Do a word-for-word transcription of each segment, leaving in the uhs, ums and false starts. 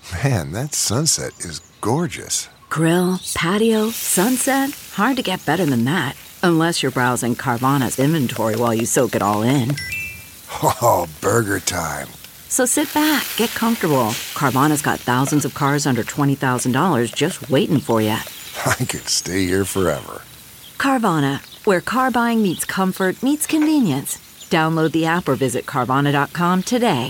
Man, that sunset is gorgeous. Grill, patio, sunset. Hard to get better than that. Unless you're browsing Carvana's inventory while you soak it all in. Oh, burger time. So sit back, get comfortable. Carvana's got thousands of cars under twenty thousand dollars just waiting for you. I could stay here forever. Carvana, where car buying meets comfort, meets convenience. Download the app or visit Carvana dot com today.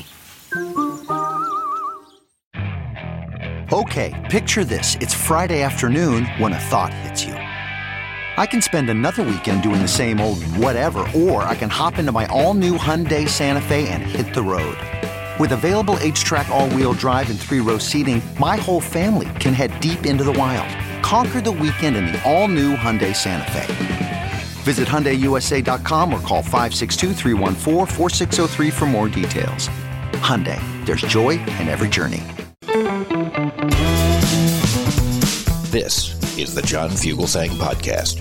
Okay, picture this. It's Friday afternoon when a thought hits you. I can spend another weekend doing the same old whatever, or I can hop into my all-new Hyundai Santa Fe and hit the road. With available H-Track all-wheel drive and three-row seating, my whole family can head deep into the wild. Conquer the weekend in the all-new Hyundai Santa Fe. Visit Hyundai U S A dot com or call five six two, three one four, four six zero three for more details. Hyundai, there's joy in every journey. This is the John Fugelsang Podcast.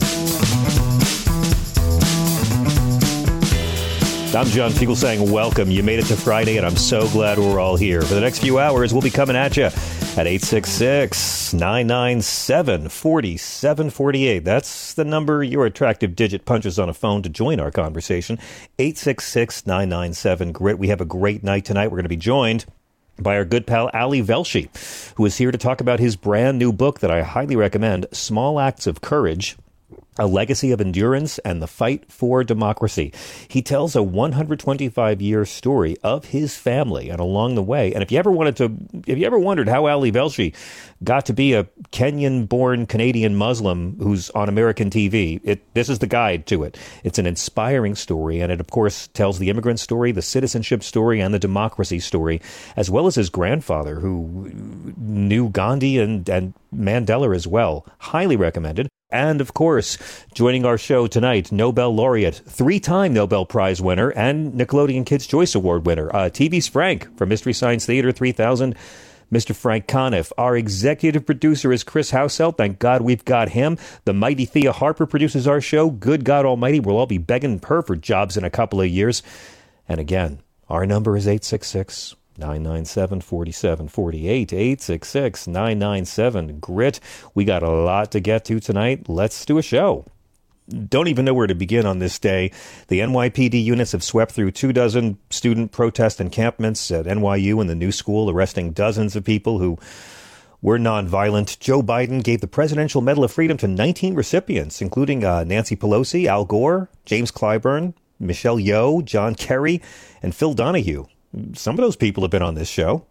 I'm John Fugelsang. Welcome. You made it to Friday, and I'm so glad we're all here. For the next few hours, we'll be coming at you at eight six six, nine nine seven, four seven four eight. That's the number your attractive digit punches on a phone to join our conversation. eight six six, nine nine seven, GRIT. We have a great night tonight. We're going to be joined by our good pal Ali Velshi, who is here to talk about his brand new book that I highly recommend, Small Acts of Courage, A Legacy of Endurance and the Fight for Democracy. He tells a one hundred twenty-five year story of his family and along the way. And if you ever wanted to, if you ever wondered how Ali Velshi got to be a Kenyan-born Canadian Muslim who's on American T V, it, this is the guide to it. It's an inspiring story, and it, of course, tells the immigrant story, the citizenship story, and the democracy story, as well as his grandfather, who knew Gandhi and, and Mandela as well. Highly recommended. And, of course, joining our show tonight, Nobel laureate, three-time Nobel Prize winner, and Nickelodeon Kids' Choice Award winner, uh, T V's Frank from Mystery Science Theater three thousand, Mister Frank Conniff. Our executive producer is Chris Housel. Thank God we've got him. The mighty Thea Harper produces our show. Good God Almighty, we'll all be begging her for jobs in a couple of years. And again, our number is eight six six, nine nine seven, four seven four eight, eight six six, nine nine seven, GRIT. We got a lot to get to tonight. Let's do a show. Don't even know where to begin on this day. The N Y P D units have swept through two dozen student protest encampments at N Y U and the New School, arresting dozens of people who were nonviolent. Joe Biden gave the Presidential Medal of Freedom to nineteen recipients, including uh, Nancy Pelosi, Al Gore, James Clyburn, Michelle Yeoh, John Kerry, and Phil Donahue. Some of those people have been on this show.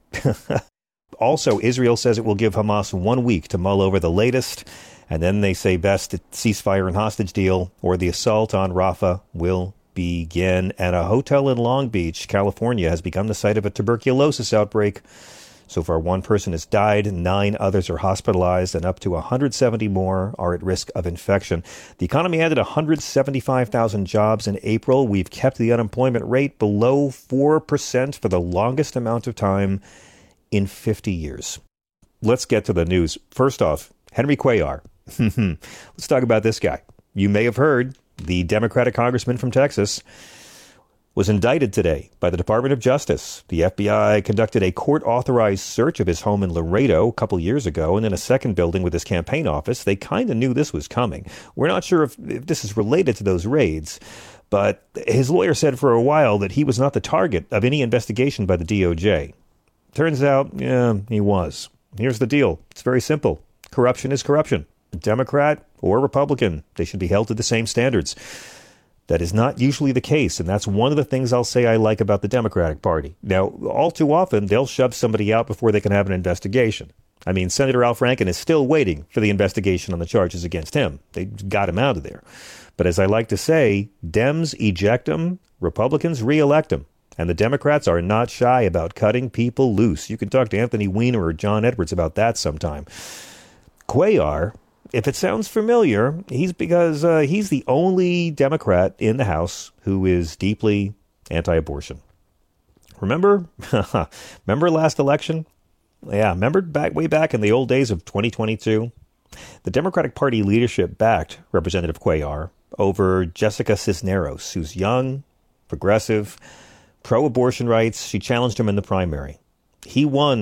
Also, Israel says it will give Hamas one week to mull over the latest, and then they say best a ceasefire and hostage deal, or the assault on Rafah will begin. And a hotel in Long Beach, California, has become the site of a tuberculosis outbreak. So far, one person has died, nine others are hospitalized, and up to one hundred seventy more are at risk of infection. The economy added one hundred seventy-five thousand jobs in April. We've kept the unemployment rate below four percent for the longest amount of time in fifty years. Let's get to the news. First off, Henry Cuellar. Let's talk about this guy. You may have heard the Democratic congressman from Texas was indicted today by the Department of Justice. The F B I conducted a court-authorized search of his home in Laredo a couple years ago, and in a second building with his campaign office. They kind of knew this was coming. We're not sure if, if this is related to those raids, but his lawyer said for a while that he was not the target of any investigation by the D O J. Turns out, yeah, he was. Here's the deal. It's very simple. Corruption is corruption. Democrat or Republican, they should be held to the same standards. That is not usually the case, and that's one of the things I'll say I like about the Democratic Party. Now, all too often, they'll shove somebody out before they can have an investigation. I mean, Senator Al Franken is still waiting for the investigation on the charges against him. They got him out of there. But as I like to say, Dems eject him, Republicans re-elect him. And the Democrats are not shy about cutting people loose. You can talk to Anthony Weiner or John Edwards about that sometime. Cuellar, if it sounds familiar, he's because uh, he's the only Democrat in the House who is deeply anti-abortion. Remember? Remember last election? Yeah, remember back way back in the old days of twenty twenty-two? The Democratic Party leadership backed Representative Cuellar over Jessica Cisneros, who's young, progressive, pro-abortion rights. She challenged him in the primary. He won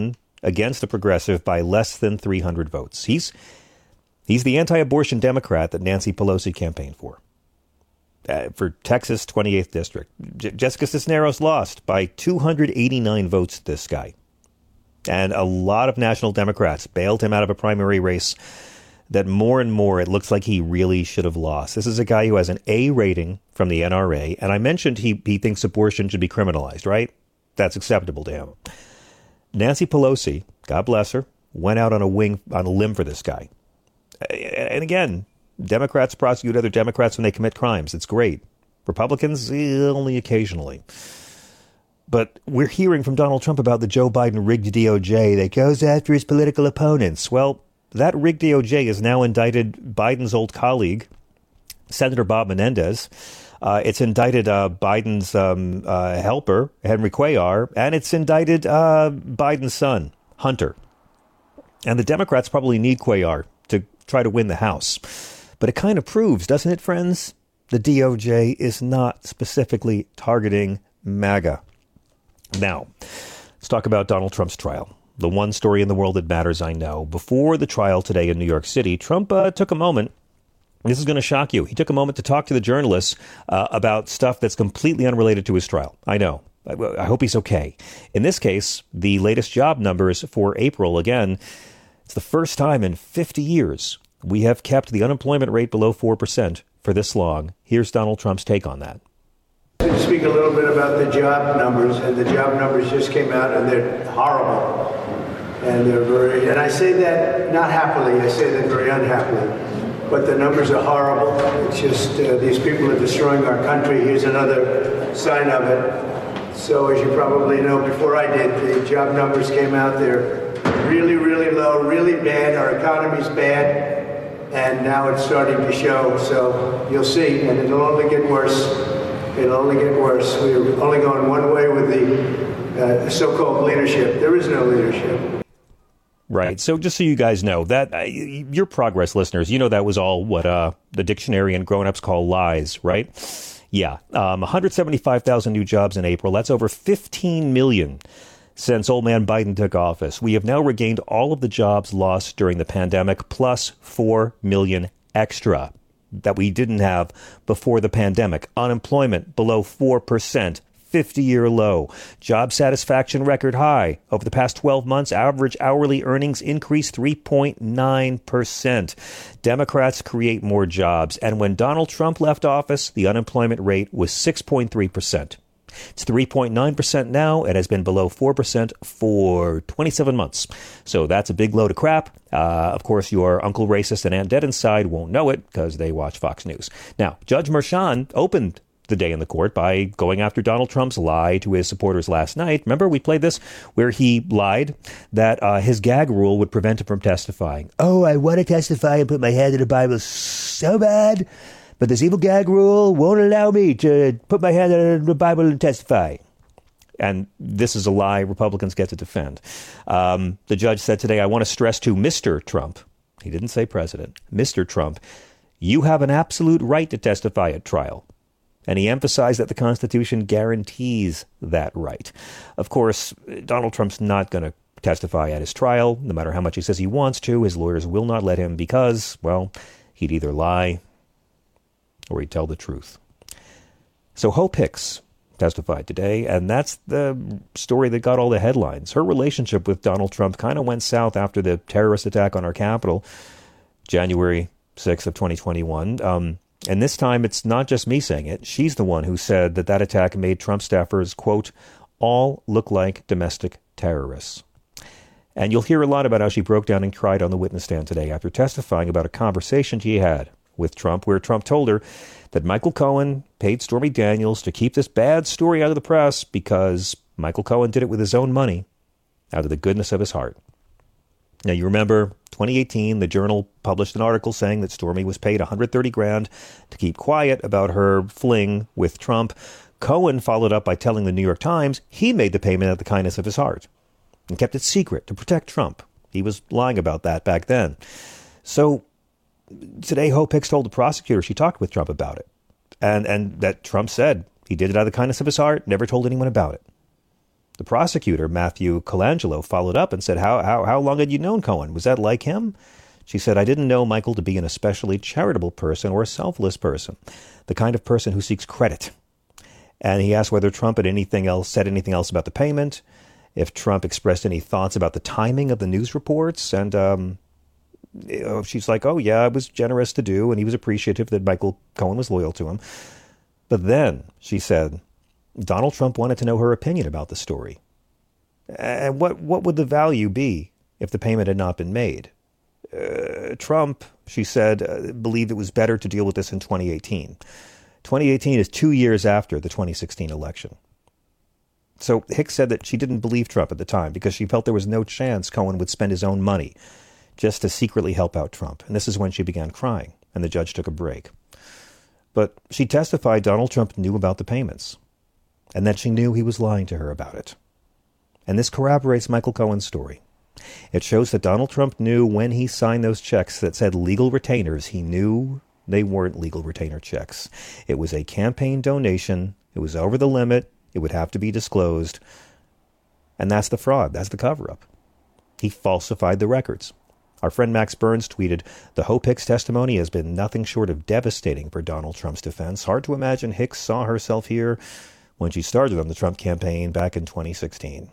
against a progressive by less than three hundred votes. He's he's the anti-abortion Democrat that Nancy Pelosi campaigned for. Uh, for Texas twenty-eighth District. J- Jessica Cisneros lost by two hundred eighty-nine votes to this guy. And a lot of national Democrats bailed him out of a primary race that more and more it looks like he really should have lost. This is a guy who has an A rating from the N R A. And I mentioned he, he thinks abortion should be criminalized, right? That's acceptable to him. Nancy Pelosi, God bless her, went out on a wing on a limb for this guy. And again, Democrats prosecute other Democrats when they commit crimes. It's great. Republicans, eh, only occasionally. But we're hearing from Donald Trump about the Joe Biden rigged D O J that goes after his political opponents. Well, that rigged D O J has now indicted Biden's old colleague, Senator Bob Menendez. Uh, it's indicted uh, Biden's um, uh, helper, Henry Cuellar, and it's indicted uh, Biden's son, Hunter. And the Democrats probably need Cuellar to try to win the House. But it kind of proves, doesn't it, friends? The D O J is not specifically targeting MAGA. Now, let's talk about Donald Trump's trial. The one story in the world that matters, I know. Before the trial today in New York City, Trump uh, took a moment. This is going to shock you. He took a moment to talk to the journalists uh, about stuff that's completely unrelated to his trial. I know. I, I hope he's okay. In this case, the latest job numbers for April, again, it's the first time in fifty years we have kept the unemployment rate below four percent for this long. Here's Donald Trump's take on that. To speak a little bit about the job numbers, and the job numbers just came out, and they're horrible. And they're very, and I say that not happily, I say that very unhappily. But the numbers are horrible. It's just uh, these people are destroying our country. Here's another sign of it. So as you probably know, before I did, the job numbers came out. They're really, really low, really bad. Our economy's bad. And now it's starting to show. So you'll see, and it'll only get worse. It'll only get worse. We're only going one way with the uh, so-called leadership. There is no leadership. Right. So just so you guys know, that uh, your Progress listeners, you know that was all what uh, the dictionary and grown-ups call lies, right? Yeah. Um, one hundred seventy-five thousand new jobs in April. That's over fifteen million since old man Biden took office. We have now regained all of the jobs lost during the pandemic, plus four million extra that we didn't have before the pandemic. Unemployment below four percent. fifty-year low. Job satisfaction record high. Over the past twelve months, average hourly earnings increased three point nine percent. Democrats create more jobs. And when Donald Trump left office, the unemployment rate was six point three percent. It's three point nine percent now. It has been below four percent for twenty-seven months. So that's a big load of crap. Uh, of course, your Uncle Racist and Aunt Dead Inside won't know it because they watch Fox News. Now, Judge Merchan opened the day in the court by going after Donald Trump's lie to his supporters last night. Remember, we played this where he lied that uh, his gag rule would prevent him from testifying. Oh, I want to testify and put my hand in the Bible so bad, but this evil gag rule won't allow me to put my hand in the Bible and testify. And this is a lie Republicans get to defend. Um, the judge said today, I want to stress to Mister Trump, he didn't say president, Mister Trump, you have an absolute right to testify at trial. And he emphasized that the Constitution guarantees that right. Of course, Donald Trump's not going to testify at his trial, no matter how much he says he wants to. His lawyers will not let him because, well, he'd either lie or he'd tell the truth. So Hope Hicks testified today, and that's the story that got all the headlines. Her relationship with Donald Trump kind of went south after the terrorist attack on our Capitol, January sixth of twenty twenty-one. Um, And this time, it's not just me saying it. She's the one who said that that attack made Trump staffers, quote, all look like domestic terrorists. And you'll hear a lot about how she broke down and cried on the witness stand today after testifying about a conversation she had with Trump, where Trump told her that Michael Cohen paid Stormy Daniels to keep this bad story out of the press because Michael Cohen did it with his own money out of the goodness of his heart. Now, you remember twenty eighteen, the Journal published an article saying that Stormy was paid one hundred thirty grand to keep quiet about her fling with Trump. Cohen followed up by telling the New York Times he made the payment out of the kindness of his heart and kept it secret to protect Trump. He was lying about that back then. So today, Hope Hicks told the prosecutor she talked with Trump about it, and, and that Trump said he did it out of the kindness of his heart, never told anyone about it. The prosecutor, Matthew Colangelo, followed up and said, how, how, how long had you known Cohen? Was that like him? She said, I didn't know Michael to be an especially charitable person or a selfless person, the kind of person who seeks credit. And he asked whether Trump had anything else, said anything else about the payment, if Trump expressed any thoughts about the timing of the news reports. And um, you know, she's like, oh, yeah, it was generous to do. And he was appreciative that Michael Cohen was loyal to him. But then she said, Donald Trump wanted to know her opinion about the story. And what, what would the value be if the payment had not been made? Uh, Trump, she said, uh, believed it was better to deal with this in twenty eighteen. twenty eighteen is two years after the twenty sixteen election. So Hicks said that she didn't believe Trump at the time because she felt there was no chance Cohen would spend his own money just to secretly help out Trump. And this is when she began crying, and the judge took a break. But she testified Donald Trump knew about the payments, and that she knew he was lying to her about it. And this corroborates Michael Cohen's story. It shows that Donald Trump knew when he signed those checks that said legal retainers, he knew they weren't legal retainer checks. It was a campaign donation. It was over the limit. It would have to be disclosed. And that's the fraud. That's the cover-up. He falsified the records. Our friend Max Burns tweeted, the Hope Hicks testimony has been nothing short of devastating for Donald Trump's defense. Hard to imagine Hicks saw herself here when she started on the Trump campaign back in twenty sixteen.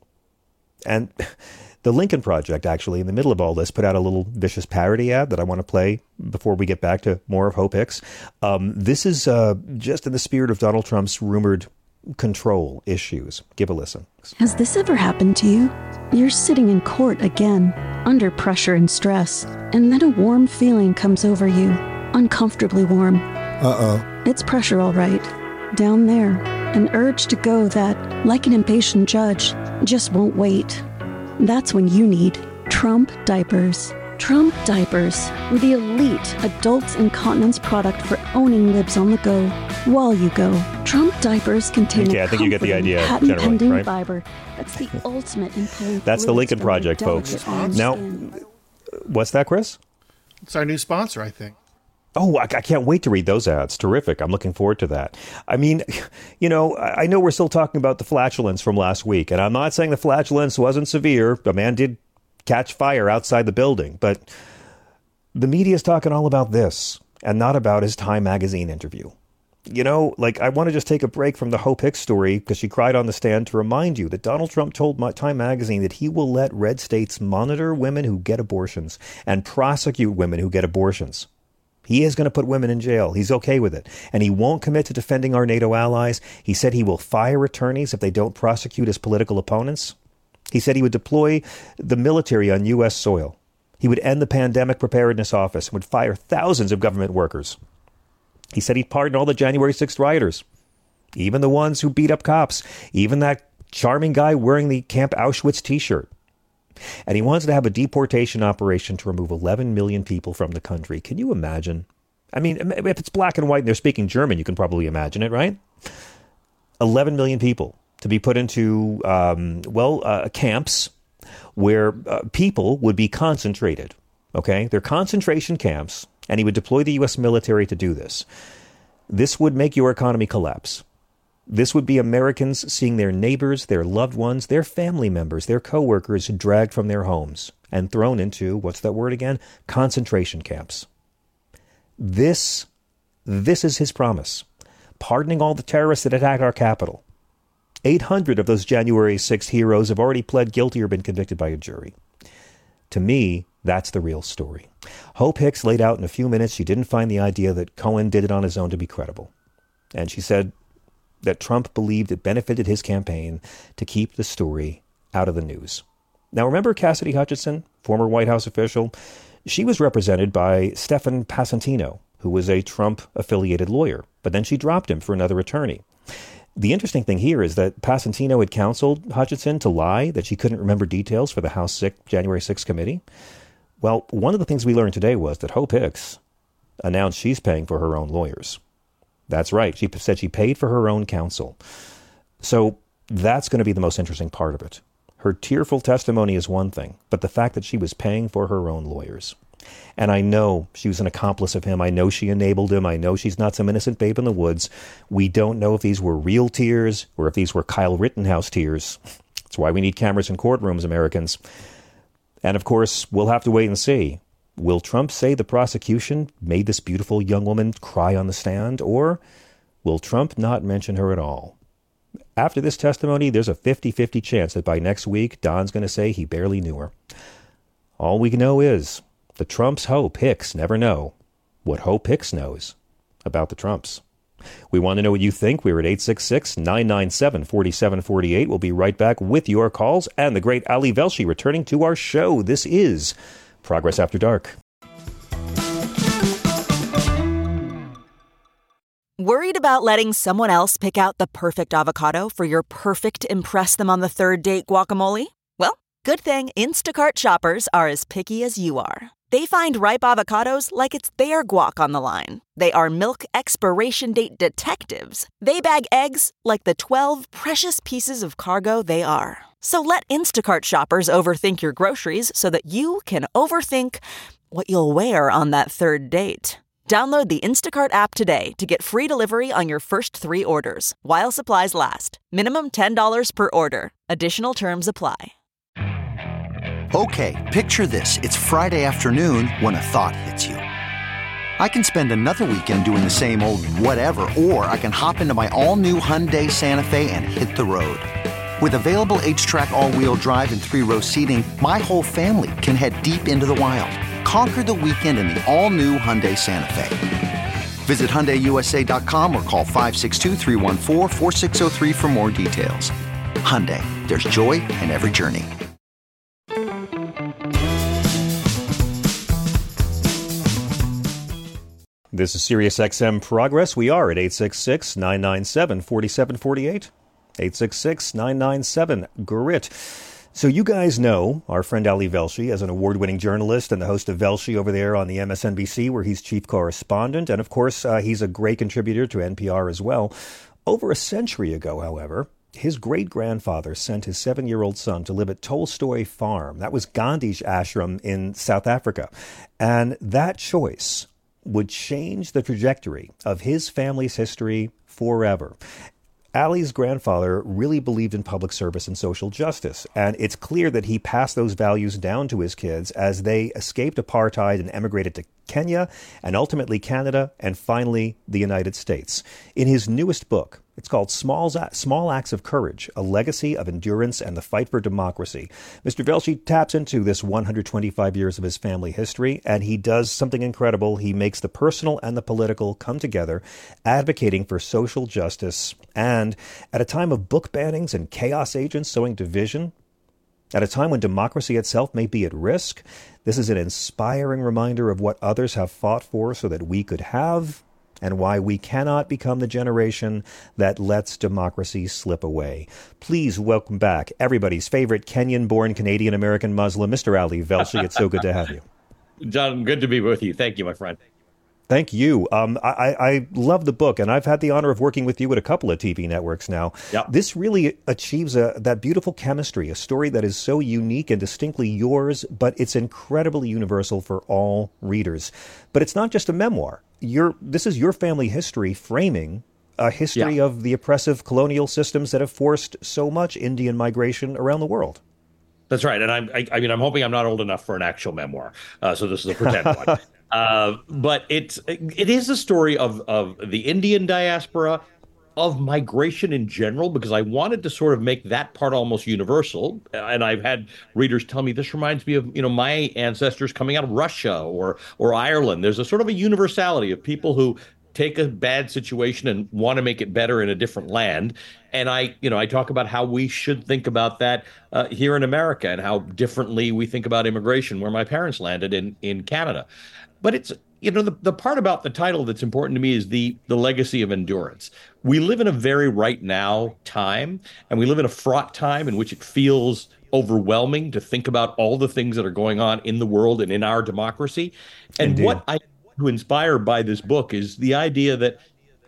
And the Lincoln Project, actually, in the middle of all this, put out a little vicious parody ad that I want to play before we get back to more of Hope Hicks. Um, this is uh, just in the spirit of Donald Trump's rumored control issues. Give a listen. Has this ever happened to you? You're sitting in court again, under pressure and stress, and then a warm feeling comes over you, uncomfortably warm. Uh-oh. It's pressure, all right. Down there, an urge to go that, like an impatient judge, just won't wait. That's when you need Trump diapers. Trump diapers were the elite adults incontinence product for owning libs on the go while you go. Trump diapers contain okay, a I think you get the idea, patent-pending right? fiber that's the ultimate in pulling. That's the Lincoln Project, folks. Now, what's that, Chris? It's our new sponsor, I think. Oh, I, I can't wait to read those ads. Terrific. I'm looking forward to that. I mean, you know, I know we're still talking about the flatulence from last week, and I'm not saying the flatulence wasn't severe. A man did catch fire outside the building, but the media is talking all about this and not about his Time magazine interview. You know, like, I want to just take a break from the Hope Hicks story because she cried on the stand to remind you that Donald Trump told Time magazine that he will let red states monitor women who get abortions and prosecute women who get abortions. He is going to put women in jail. He's okay with it. And he won't commit to defending our NATO allies. He said he will fire attorneys if they don't prosecute his political opponents. He said he would deploy the military on U S soil. He would end the Pandemic Preparedness Office and would fire thousands of government workers. He said he'd pardon all the January sixth rioters, even the ones who beat up cops, even that charming guy wearing the Camp Auschwitz T-shirt. And he wants to have a deportation operation to remove eleven million people from the country. Can you imagine? I mean, if it's black and white and they're speaking German, you can probably imagine it, right? eleven million people to be put into, um, well, uh, camps where uh, people would be concentrated. Okay? They're concentration camps, and he would deploy the U S military to do this. This would make your economy collapse. This would be Americans seeing their neighbors, their loved ones, their family members, their coworkers dragged from their homes and thrown into, what's that word again? Concentration camps. This, this is his promise. Pardoning all the terrorists that attacked our capital. eight hundred of those January sixth heroes have already pled guilty or been convicted by a jury. To me, that's the real story. Hope Hicks laid out in a few minutes she didn't find the idea that Cohen did it on his own to be credible. And she said that Trump believed it benefited his campaign to keep the story out of the news. Now, remember Cassidy Hutchinson, former White House official? She was represented by Stefan Passantino, who was a Trump-affiliated lawyer, but then she dropped him for another attorney. The interesting thing here is that Passantino had counseled Hutchinson to lie, that she couldn't remember details for the House January sixth committee. Well, one of the things we learned today was that Hope Hicks announced she's paying for her own lawyers. That's right. She said she paid for her own counsel. So that's going to be the most interesting part of it. Her tearful testimony is one thing, but the fact that she was paying for her own lawyers. And I know she was an accomplice of him. I know she enabled him. I know she's not some innocent babe in the woods. We don't know if these were real tears or if these were Kyle Rittenhouse tears. That's why we need cameras in courtrooms, Americans. And of course, we'll have to wait and see. Will Trump say the prosecution made this beautiful young woman cry on the stand, or will Trump not mention her at all? After this testimony, there's a fifty-fifty chance that by next week, Don's going to say he barely knew her. All we know is the Trumps hope Hicks never know what Hope Hicks knows about the Trumps. We want to know what you think. We're at eight six six, nine nine seven, four seven four eight. We'll be right back with your calls and the great Ali Velshi returning to our show. This is Progress After Dark. Worried about letting someone else pick out the perfect avocado for your perfect impress them on the third date guacamole? Well, good thing Instacart shoppers are as picky as you are. They find ripe avocados like it's their guac on the line. They are milk expiration date detectives. They bag eggs like the twelve precious pieces of cargo they are. So let Instacart shoppers overthink your groceries so that you can overthink what you'll wear on that third date. Download the Instacart app today to get free delivery on your first three orders, while supplies last. Minimum ten dollars per order. Additional terms apply. Okay, picture this. It's Friday afternoon when a thought hits you. I can spend another weekend doing the same old whatever, or I can hop into my all-new Hyundai Santa Fe and hit the road. With available H-Track all-wheel drive and three-row seating, my whole family can head deep into the wild. Conquer the weekend in the all-new Hyundai Santa Fe. Visit Hyundai U S A dot com or call five six two, three one four, four six zero three for more details. Hyundai, there's joy in every journey. This is SiriusXM Progress. We are at eight six six, nine nine seven, four seven four eight. eight six six, nine nine seven, GRIT. So you guys know our friend Ali Velshi as an award-winning journalist and the host of Velshi over there on the M S N B C, where he's chief correspondent. And of course, uh, he's a great contributor to N P R as well. Over a century ago, however, his great-grandfather sent his seven-year-old son to live at Tolstoy Farm. That was Gandhi's ashram in South Africa. And that choice would change the trajectory of his family's history forever. Ali's grandfather really believed in public service and social justice, and it's clear that he passed those values down to his kids as they escaped apartheid and emigrated to Kenya and ultimately Canada and finally the United States. In his newest book, it's called Small, Small Acts of Courage, A Legacy of Endurance and the Fight for Democracy. Mister Velshi taps into this one hundred twenty-five years of his family history, and he does something incredible. He makes the personal and the political come together, advocating for social justice. And at a time of book bannings and chaos agents sowing division, at a time when democracy itself may be at risk, this is an inspiring reminder of what others have fought for so that we could have, and why we cannot become the generation that lets democracy slip away. Please welcome back everybody's favorite Kenyan-born Canadian-American Muslim, Mister Ali Velshi. It's so good to have you. John, good to be with you. Thank you, my friend. Thank you. Um, I, I love the book, and I've had the honor of working with you at a couple of T V networks now. Yep. This really achieves a, that beautiful chemistry, a story that is so unique and distinctly yours, but it's incredibly universal for all readers. But it's not just a memoir. Your, this is your family history framing a history yeah. of the oppressive colonial systems that have forced so much Indian migration around the world. That's right. And I'm, I, I mean, I'm hoping I'm not old enough for an actual memoir. Uh, so this is a pretend one. Uh, but it's it is a story of of the Indian diaspora, of migration in general, because I wanted to sort of make that part almost universal. And I've had readers tell me this reminds me of, you know, my ancestors coming out of Russia or or Ireland. There's a sort of a universality of people who take a bad situation and want to make it better in a different land. And I, you know, I talk about how we should think about that uh, here in America and how differently we think about immigration, where my parents landed in in Canada. But it's, you know, the, the part about the title that's important to me is the the legacy of endurance. We live in a very right now time, and we live in a fraught time in which it feels overwhelming to think about all the things that are going on in the world and in our democracy. And Indeed. What I want to inspire by this book is the idea that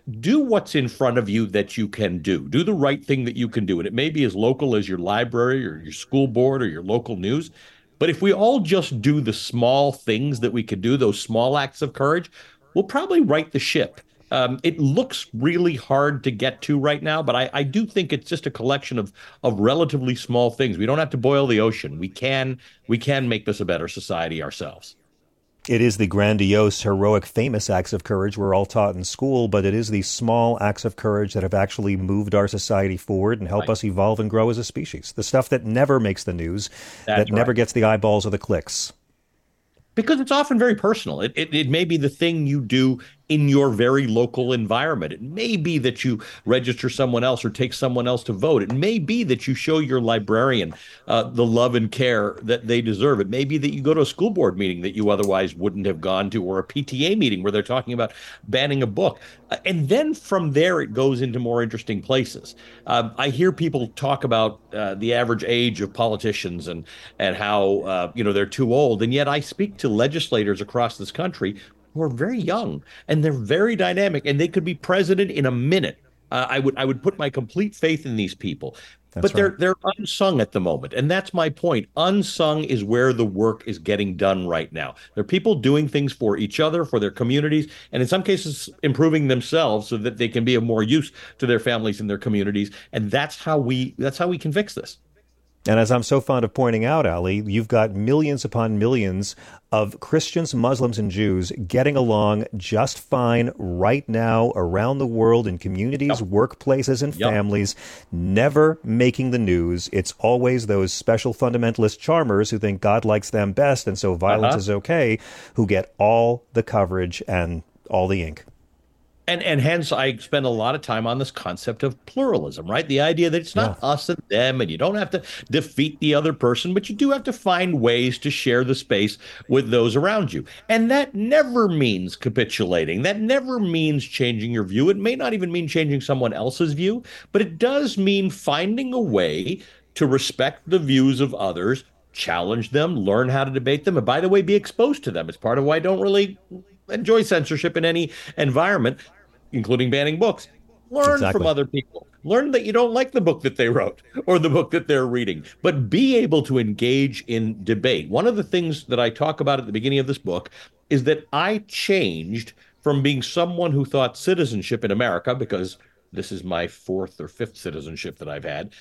do what's in front of you that you can do. Do the right thing that you can do. And it may be as local as your library or your school board or your local news. But if we all just do the small things that we can do, those small acts of courage, we'll probably right the ship. Um, it looks really hard to get to right now, but I, I do think it's just a collection of of relatively small things. We don't have to boil the ocean. We can we can make this a better society ourselves. It is the grandiose, heroic, famous acts of courage we're all taught in school, but it is these small acts of courage that have actually moved our society forward and help right. us evolve and grow as a species. The stuff that never makes the news, That's that right. never gets the eyeballs or the clicks. Because it's often very personal. It, it it may be the thing you do in your very local environment. It may be that you register someone else or take someone else to vote. It may be that you show your librarian uh, the love and care that they deserve. It may be that you go to a school board meeting that you otherwise wouldn't have gone to, or a P T A meeting where they're talking about banning a book. Uh, and then from there, it goes into more interesting places. Uh, I hear people talk about uh, the average age of politicians and, and how, uh, you know, they're too old. And yet I speak to legislators across this country who are very young, and they're very dynamic, and they could be president in a minute. Uh, I would I would put my complete faith in these people. That's but they're right. they're unsung at the moment, and that's my point. Unsung is where the work is getting done right now. They're people doing things for each other, for their communities, and in some cases improving themselves so that they can be of more use to their families and their communities. And that's how we that's how we can fix this. And as I'm so fond of pointing out, Ali, you've got millions upon millions of Christians, Muslims, and Jews getting along just fine right now around the world in communities, yep. workplaces, and yep. families, never making the news. It's always those special fundamentalist charmers who think God likes them best, and so violence uh-huh. is okay, who get all the coverage and all the ink. And and hence I spend a lot of time on this concept of pluralism, right? The idea that it's not yeah. us and them, and you don't have to defeat the other person, but you do have to find ways to share the space with those around you. And that never means capitulating. That never means changing your view. It may not even mean changing someone else's view, but it does mean finding a way to respect the views of others, challenge them, learn how to debate them, and by the way, be exposed to them. It's part of why I don't really enjoy censorship in any environment, including banning books. Learn exactly. from other people. Learn that you don't like the book that they wrote or the book that they're reading, but be able to engage in debate. One of the things that I talk about at the beginning of this book is that I changed from being someone who thought citizenship in America, because this is my fourth or fifth citizenship that I've had,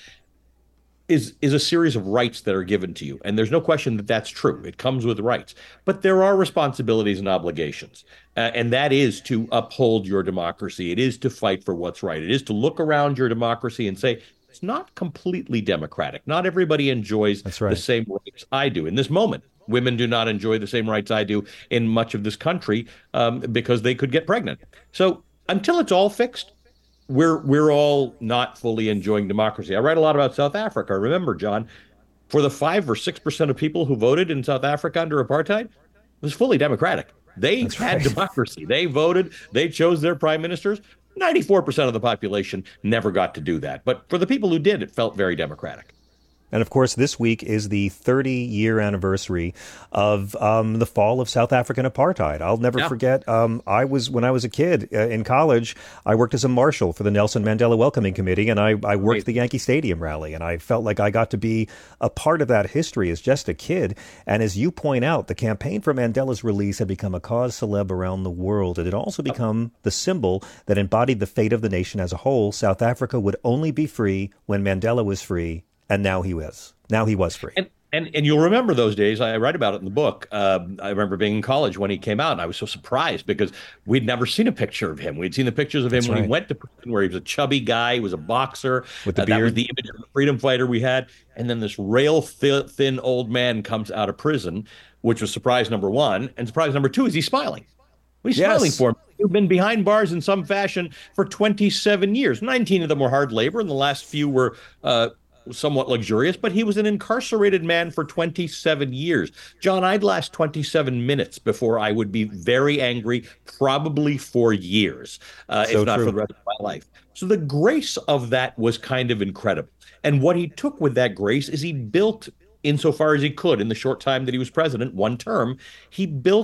is is a series of rights that are given to you. And there's no question that that's true. It comes with rights. But there are responsibilities and obligations. Uh, and that is to uphold your democracy. It is to fight for what's right. It is to look around your democracy and say, it's not completely democratic. Not everybody enjoys that's right. the same rights I do. In this moment, women do not enjoy the same rights I do in much of this country um, because they could get pregnant. So until it's all fixed, We're we're all not fully enjoying democracy. I write a lot about South Africa. Remember, John, for the five or six percent of people who voted in South Africa under apartheid, it was fully democratic. They That's had right. democracy. They voted. They chose their prime ministers. ninety-four percent of the population never got to do that. But for the people who did, it felt very democratic. And of course, this week is the thirty-year anniversary of um, the fall of South African apartheid. I'll never yeah. forget. Um, I was when I was a kid uh, in college, I worked as a marshal for the Nelson Mandela Welcoming Committee, and I, I worked Great. the Yankee Stadium rally, and I felt like I got to be a part of that history as just a kid. And as you point out, the campaign for Mandela's release had become a cause celeb around the world. It had also become the symbol that embodied the fate of the nation as a whole. South Africa would only be free when Mandela was free. And now he was. Now he was free. And, and and you'll remember those days. I write about it in the book. Uh, I remember being in college when he came out, and I was so surprised because we'd never seen a picture of him. We'd seen the pictures of him That's when right. he went to prison, where he was a chubby guy. He was a boxer. With the uh, beard. That was the image of the freedom fighter we had. And then this rail th- thin old man comes out of prison, which was surprise number one. And surprise number two is he's smiling. What are you yes. smiling for? You've been behind bars in some fashion for twenty-seven years. nineteen of them were hard labor, and the last few were uh, somewhat luxurious, but he was an incarcerated man for twenty-seven years. John, I'd last twenty-seven minutes before I would be very angry, probably for years, uh, so if not true. for the rest of my life. So the grace of that was kind of incredible. And what he took with that grace is he built, insofar as he could in the short time that he was president, one term, he built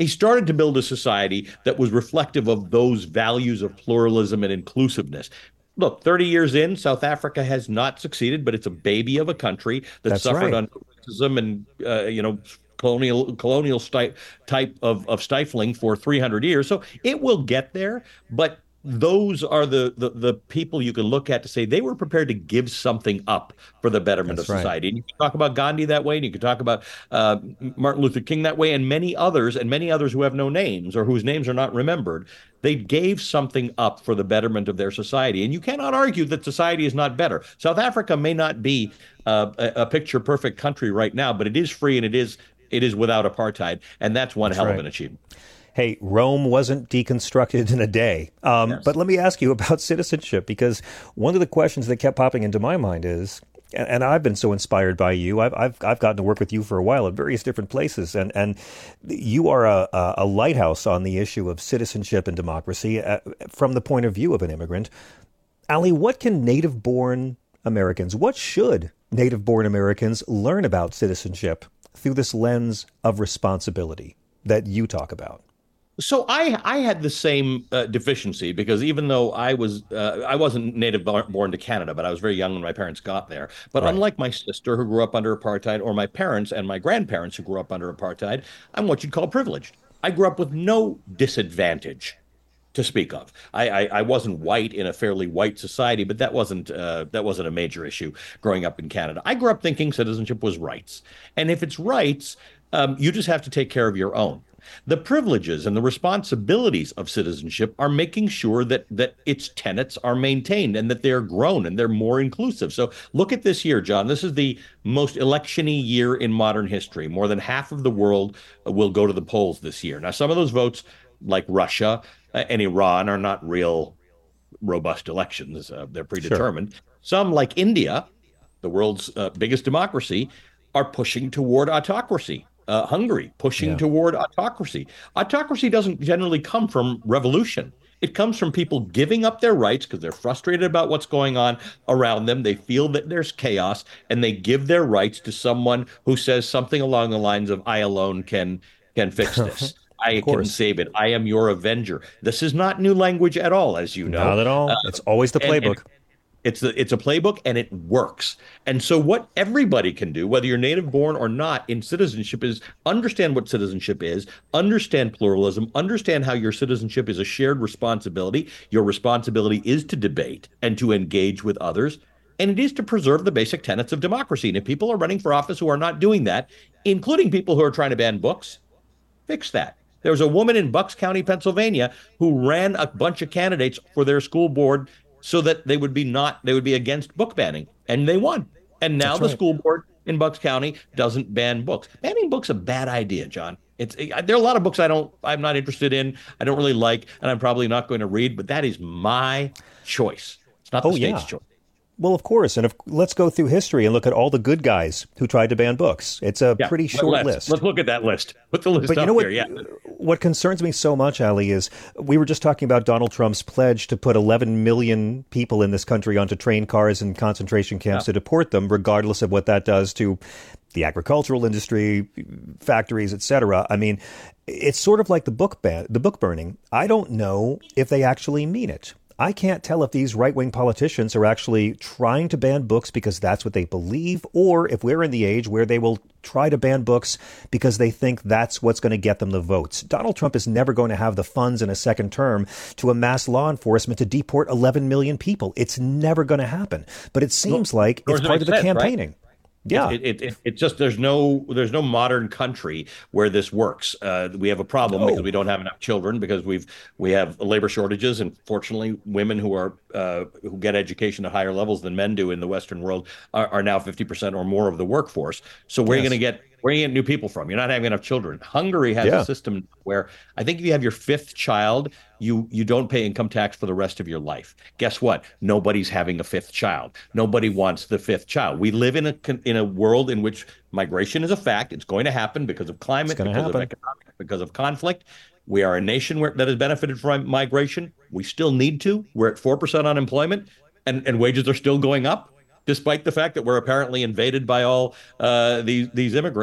He started to build a society that was reflective of those values of pluralism and inclusiveness. Look, thirty years in, South Africa has not succeeded, but it's a baby of a country that That's suffered right. under racism and, uh, you know, colonial colonial sti- type of, of stifling for three hundred years. So it will get there, but those are the, the the people you can look at to say they were prepared to give something up for the betterment That's of right. society. And you can talk about Gandhi that way, and you can talk about uh, Martin Luther King that way, and many others, and many others who have no names or whose names are not remembered. They gave something up for the betterment of their society. And you cannot argue that society is not better. South Africa may not be uh, a, a picture-perfect country right now, but it is free and it is it is without apartheid, and that's one That's hell right. of an achievement. Hey, Rome wasn't deconstructed in a day. Um, Yes. But let me ask you about citizenship, because one of the questions that kept popping into my mind is, and, and I've been so inspired by you. I've, I've I've gotten to work with you for a while at various different places, and and you are a, a a lighthouse on the issue of citizenship and democracy uh, from the point of view of an immigrant. Ali, what can native-born Americans, what should native-born Americans learn about citizenship through this lens of responsibility that you talk about? So I I had the same uh, deficiency, because even though I was uh, I wasn't native born to Canada, but I was very young when my parents got there. But Right. unlike my sister who grew up under apartheid, or my parents and my grandparents who grew up under apartheid, I'm what you'd call privileged. I grew up with no disadvantage to speak of. I, I, I wasn't white in a fairly white society, but that wasn't uh, that wasn't a major issue growing up in Canada. I grew up thinking citizenship was rights, and if it's rights, um, you just have to take care of your own. The privileges and the responsibilities of citizenship are making sure that that its tenets are maintained and that they're grown and they're more inclusive. So look at this year, John. This is the most election-y year in modern history. More than half of the world will go to the polls this year. Now, some of those votes, like Russia uh, and Iran, are not real robust elections. Uh, they're predetermined. Sure. Some, like India, the world's uh, biggest democracy, are pushing toward autocracy. Uh, Hungary pushing Yeah. toward autocracy. Autocracy doesn't generally come from revolution. It comes from people giving up their rights because they're frustrated about what's going on around them. They feel that there's chaos, and they give their rights to someone who says something along the lines of, I alone can can fix this. I can save it. I am your avenger. This is not new language at all, as you know. Not at all. Uh, It's always the and- playbook. and It's the, it's a playbook, and it works. And so what everybody can do, whether you're native born or not, in citizenship is understand what citizenship is, understand pluralism, understand how your citizenship is a shared responsibility. Your responsibility is to debate and to engage with others, and it is to preserve the basic tenets of democracy. And if people are running for office who are not doing that, including people who are trying to ban books, fix that. There was a woman in Bucks County, Pennsylvania, who ran a bunch of candidates for their school board so that they would be not they would be against book banning, and they won. And now That's the right. school board in Bucks County doesn't ban books. Banning books is a bad idea, John. It's it, there are a lot of books I don't I'm not interested in, I don't really like, and I'm probably not going to read, but that is my choice. It's not the Oh, state's yeah. choice. Well, of course. And if, let's go through history and look at all the good guys who tried to ban books. It's a Yeah, pretty let- short let's, list. Let's look at that list. Put the list But you up know what? here. Yeah. What concerns me so much, Ali, is we were just talking about Donald Trump's pledge to put eleven million people in this country onto train cars and concentration camps Yeah. to deport them, regardless of what that does to the agricultural industry, factories, et cetera. I mean, it's sort of like the book ban, the book burning. I don't know if they actually mean it. I can't tell if these right-wing politicians are actually trying to ban books because that's what they believe, or if we're in the age where they will try to ban books because they think that's what's going to get them the votes. Donald Trump is never going to have the funds in a second term to amass law enforcement to deport eleven million people. It's never going to happen. But it seems like nor it's does it part make of the sense, right? campaigning. Yeah. It, it, it, it just there's no there's no modern country where this works. Uh, we have a problem No. because we don't have enough children, because we've we have labor shortages, and fortunately, women who are uh, who get education at higher levels than men do in the Western world are, are now fifty percent or more of the workforce. So where are you Yes. going to get where are you get new people from? You're not having enough children. Hungary has Yeah. a system where I think if you have your fifth child, you you don't pay income tax for the rest of your life. Guess what? Nobody's having a fifth child. Nobody wants the fifth child. We live in a con- in a world in which migration is a fact. It's going to happen because of climate, gonna because happen. of economic, because of conflict. We are a nation where, that has benefited from migration. We still need to. We're at four percent unemployment, and, and wages are still going up, despite the fact that we're apparently invaded by all uh, these these immigrants.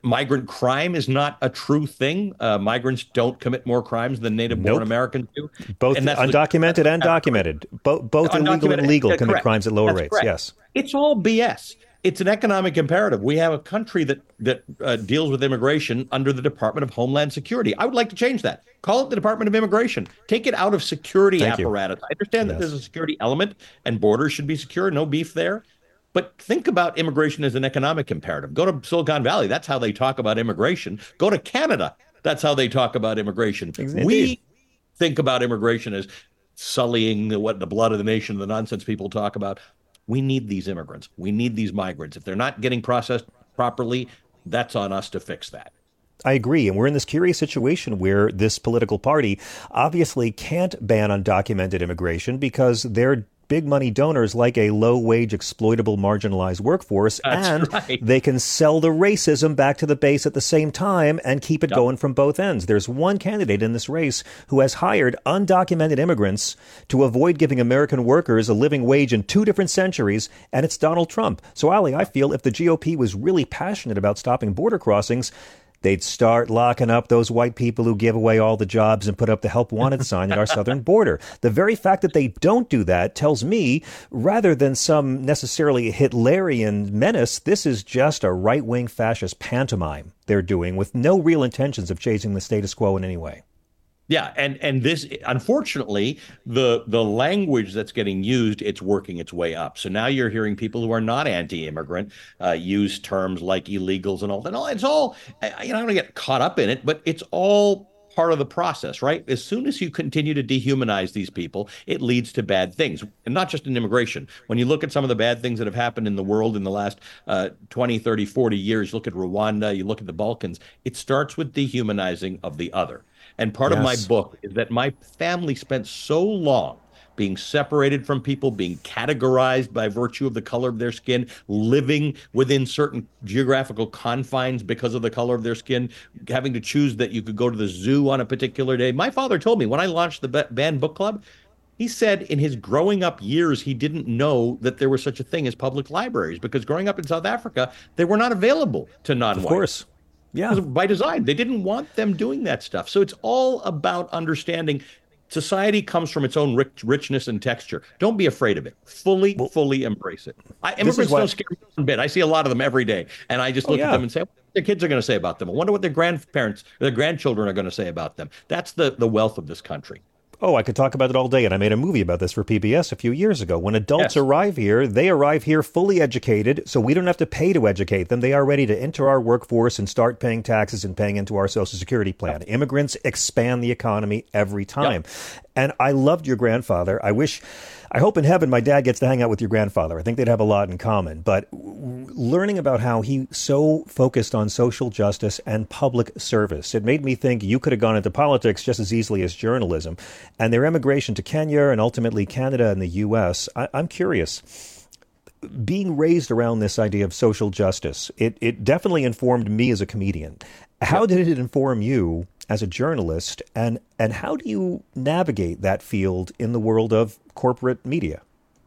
migrant crime is not a true thing. Uh, migrants don't commit more crimes than native-born Nope. Americans do. Both And that's undocumented and documented. Bo- both illegal and legal yeah, commit correct. crimes at lower That's rates. correct. Yes. It's all B S. It's an economic imperative. We have a country that that uh, deals with immigration under the Department of Homeland Security. I would like to change that. Call it the Department of Immigration. Take it out of security Thank you. apparatus. I understand Yes. that there's a security element and borders should be secure. No beef there. But think about immigration as an economic imperative. Go to Silicon Valley. That's how they talk about immigration. Go to Canada. That's how they talk about immigration. Indeed. We think about immigration as sullying the, what the blood of the nation, the nonsense people talk about. We need these immigrants. We need these migrants. If they're not getting processed properly, that's on us to fix that. I agree. And we're in this curious situation where this political party obviously can't ban undocumented immigration because they're big money donors like a low wage, exploitable, marginalized workforce. That's and right. they can sell the racism back to the base at the same time and keep it Yep. going from both ends. There's one candidate in this race who has hired undocumented immigrants to avoid giving American workers a living wage in two different centuries, and it's Donald Trump. So, Ali, I feel if the G O P was really passionate about stopping border crossings, they'd start locking up those white people who give away all the jobs and put up the help wanted sign at our southern border. The very fact that they don't do that tells me, rather than some necessarily Hitlerian menace, this is just a right-wing fascist pantomime they're doing with no real intentions of changing the status quo in any way. Yeah, and and this, unfortunately, the the language that's getting used, it's working its way up. So now you're hearing people who are not anti-immigrant uh, use terms like illegals and all that. It's all, I, you know, I don't want to get caught up in it, but it's all part of the process, right? As soon as you continue to dehumanize these people, it leads to bad things, and not just in immigration. When you look at some of the bad things that have happened in the world in the last uh, twenty, thirty, forty years, look at Rwanda, you look at the Balkans, it starts with dehumanizing of the other. And part Yes. of my book is that my family spent so long being separated from people, being categorized by virtue of the color of their skin, living within certain geographical confines because of the color of their skin, having to choose that you could go to the zoo on a particular day. My father told me when I launched the ba- banned book club, he said in his growing up years, he didn't know that there was such a thing as public libraries because growing up in South Africa, they were not available to non-whites. Of course. Yeah. By design. They didn't want them doing that stuff. So it's all about understanding society comes from its own rich, richness and texture. Don't be afraid of it. Fully, well, fully embrace it. I, immigrants why- don't scare me one bit. I see a lot of them every day. And I just Oh, look yeah. at them and say, what their kids are going to say about them. I wonder what their grandparents, their grandchildren are going to say about them. That's the, the wealth of this country. Oh, I could talk about it all day, and I made a movie about this for P B S a few years ago. When adults Yes. arrive here, they arrive here fully educated, so we don't have to pay to educate them. They are ready to enter our workforce and start paying taxes and paying into our Social Security plan. Yep. Immigrants expand the economy every time. Yep. And I loved your grandfather. I wish, I hope in heaven my dad gets to hang out with your grandfather. I think they'd have a lot in common. But learning about how he so focused on social justice and public service, it made me think you could have gone into politics just as easily as journalism. And their emigration to Kenya and ultimately Canada and the U S, I, I'm curious. Being raised around this idea of social justice, it, it definitely informed me as a comedian. How did it inform you as a journalist, and, and how do you navigate that field in the world of corporate media?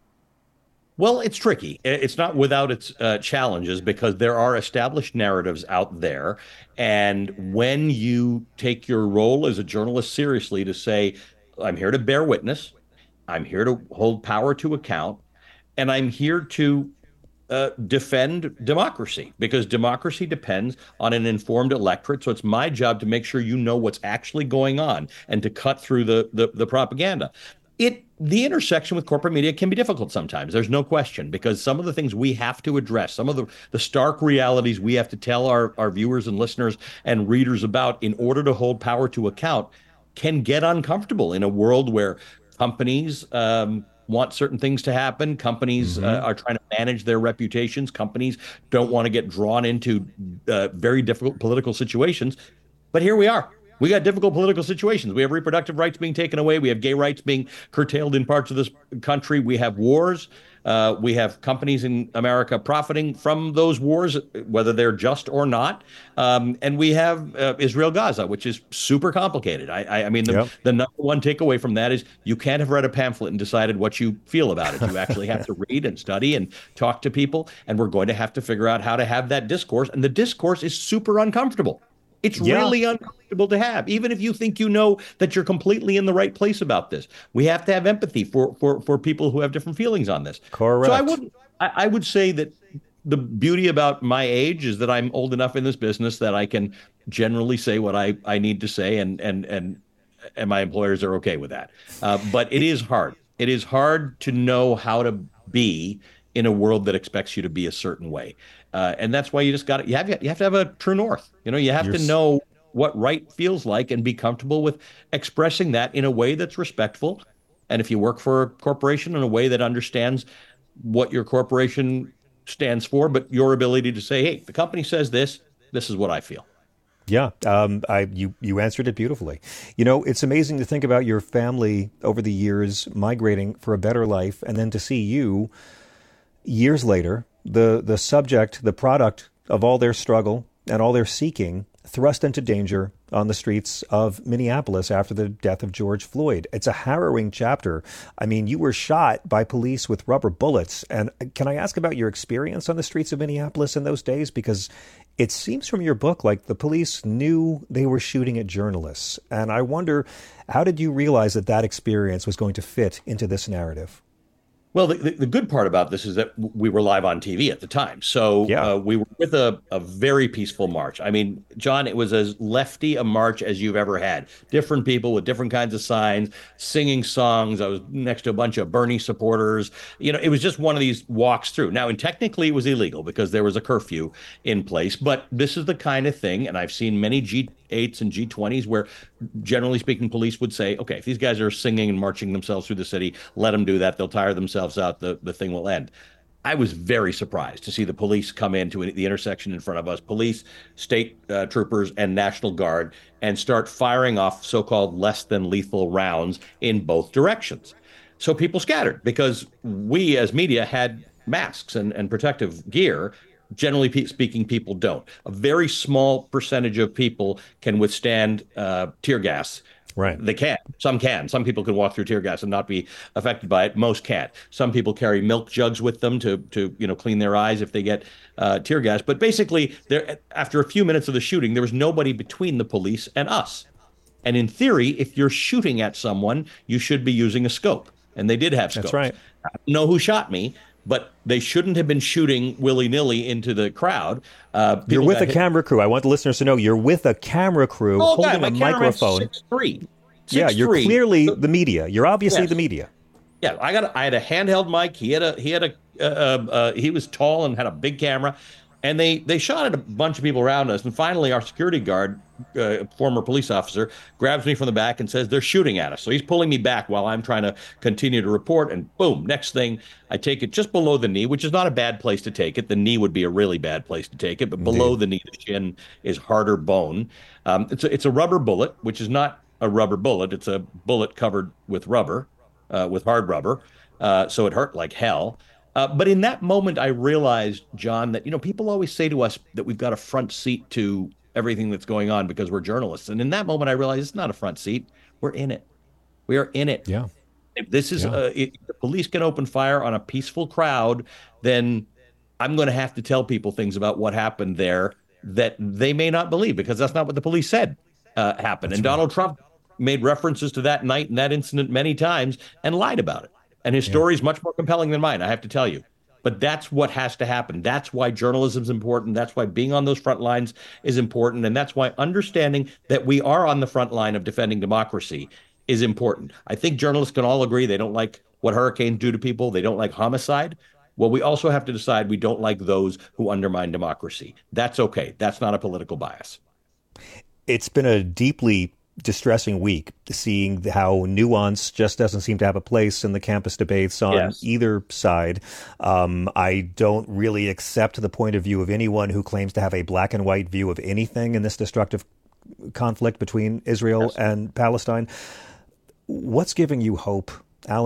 Well, it's tricky. It's not without its uh, challenges because there are established narratives out there. And when you take your role as a journalist seriously to say, I'm here to bear witness, I'm here to hold power to account, and I'm here to uh, defend democracy, because democracy depends on an informed electorate. So it's my job to make sure you know what's actually going on and to cut through the the, the propaganda. It the intersection with corporate media can be difficult sometimes. There's no question, because some of the things we have to address, some of the, the stark realities we have to tell our, our viewers and listeners and readers about in order to hold power to account can get uncomfortable in a world where companies um, want certain things to happen. Companies mm-hmm. uh, are trying to manage their reputations. Companies don't want to get drawn into uh, very difficult political situations. But here we are. We got difficult political situations. We have reproductive rights being taken away. We have gay rights being curtailed in parts of this country. We have wars. Uh, we have companies in America profiting from those wars, whether they're just or not. Um, and we have uh, Israel-Gaza, which is super complicated. I, I, I mean, the, Yep. the number one takeaway from that is you can't have read a pamphlet and decided what you feel about it. You actually have to read and study and talk to people. And we're going to have to figure out how to have that discourse. And the discourse is super uncomfortable. It's Yeah. really uncomfortable to have, even if you think you know that you're completely in the right place about this. We have to have empathy for for for people who have different feelings on this. Correct. So I would I, I would say that the beauty about my age is that I'm old enough in this business that I can generally say what I, I need to say, and and and and my employers are okay with that. Uh, but it is hard. It is hard to know how to be in a world that expects you to be a certain way. Uh, and that's why you just got to, you have, you have to have a true north. You know, you have You're to s- know what right feels like and be comfortable with expressing that in a way that's respectful. And if you work for a corporation, in a way that understands what your corporation stands for, but your ability to say, hey, the company says this, this is what I feel. Yeah, um, I you you answered it beautifully. You know, it's amazing to think about your family over the years migrating for a better life, and then to see you years later, the the subject, the product of all their struggle and all their seeking, thrust into danger on the streets of Minneapolis after the death of George Floyd. It's a harrowing chapter. I mean, you were shot by police with rubber bullets. And can I ask about your experience on the streets of Minneapolis in those days? Because it seems from your book like the police knew they were shooting at journalists. And I wonder, how did you realize that that experience was going to fit into this narrative? Well, the, the, the good part about this is that we were live on T V at the time. So Yeah. uh, we were with a, a very peaceful march. I mean, John, it was as lefty a march as you've ever had. Different people with different kinds of signs, singing songs. I was next to a bunch of Bernie supporters. You know, it was just one of these walks through. Now, and technically it was illegal because there was a curfew in place. But this is the kind of thing, and I've seen many G eights and G twenties where, generally speaking, police would say, okay, if these guys are singing and marching themselves through the city, let them do that. They'll tire themselves out. The, the thing will end. I was very surprised to see the police come into the intersection in front of us, police, state uh, troopers, and National Guard, and start firing off so-called less than lethal rounds in both directions. So people scattered because we as media had masks and, and protective gear. Generally pe- speaking, people don't. A very small percentage of people can withstand uh, tear gas. Right. They can. Some can. Some people can walk through tear gas and not be affected by it. Most can't. Some people carry milk jugs with them to, to you know, clean their eyes if they get uh, tear gas. But basically, there, after a few minutes of the shooting, there was nobody between the police and us. And in theory, if you're shooting at someone, you should be using a scope. And they did have scopes. That's right. I don't know who shot me, but they shouldn't have been shooting willy-nilly into the crowd. Uh, You're people with got a hit. camera crew. I want the listeners to know you're with a camera crew Oh, holding God, my a cameraman's microphone. six three. Yeah, you're six three. clearly the media. You're obviously Yes. the media. Yeah, I got. A, I had a handheld mic. He had a. He had a. Uh, uh, he was tall and had a big camera, and they they shot at a bunch of people around us. And finally, our security guard, uh, former police officer, grabs me from the back and says they're shooting at us. So he's pulling me back while I'm trying to continue to report. And boom, next thing, I take it just below the knee, which is not a bad place to take it. The knee would be a really bad place to take it, but below the knee, the shin is harder bone. Um, it's a, it's a rubber bullet, which is not a rubber bullet. It's a bullet covered with rubber, uh, with hard rubber. Uh, so it hurt like hell. Uh, but in that moment, I realized, John, that, you know, people always say to us that we've got a front seat to everything that's going on because we're journalists. And in that moment, I realized it's not a front seat. We're in it. We are in it. Yeah. If this is, Yeah. uh, if the police can open fire on a peaceful crowd, then I'm going to have to tell people things about what happened there that they may not believe, because that's not what the police said uh, happened. That's and right. Donald Trump made references to that night and that incident many times and lied about it. And his Yeah. story is much more compelling than mine, I have to tell you. But that's what has to happen. That's why journalism is important. That's why being on those front lines is important. And that's why understanding that we are on the front line of defending democracy is important. I think journalists can all agree they don't like what hurricanes do to people. They don't like homicide. Well, we also have to decide we don't like those who undermine democracy. That's okay. That's not a political bias. It's been a deeply distressing week, seeing how nuance just doesn't seem to have a place in the campus debates on Yes. either side. Um, I don't really accept the point of view of anyone who claims to have a black and white view of anything in this destructive conflict between Israel Yes. and Palestine. What's giving you hope, Ali,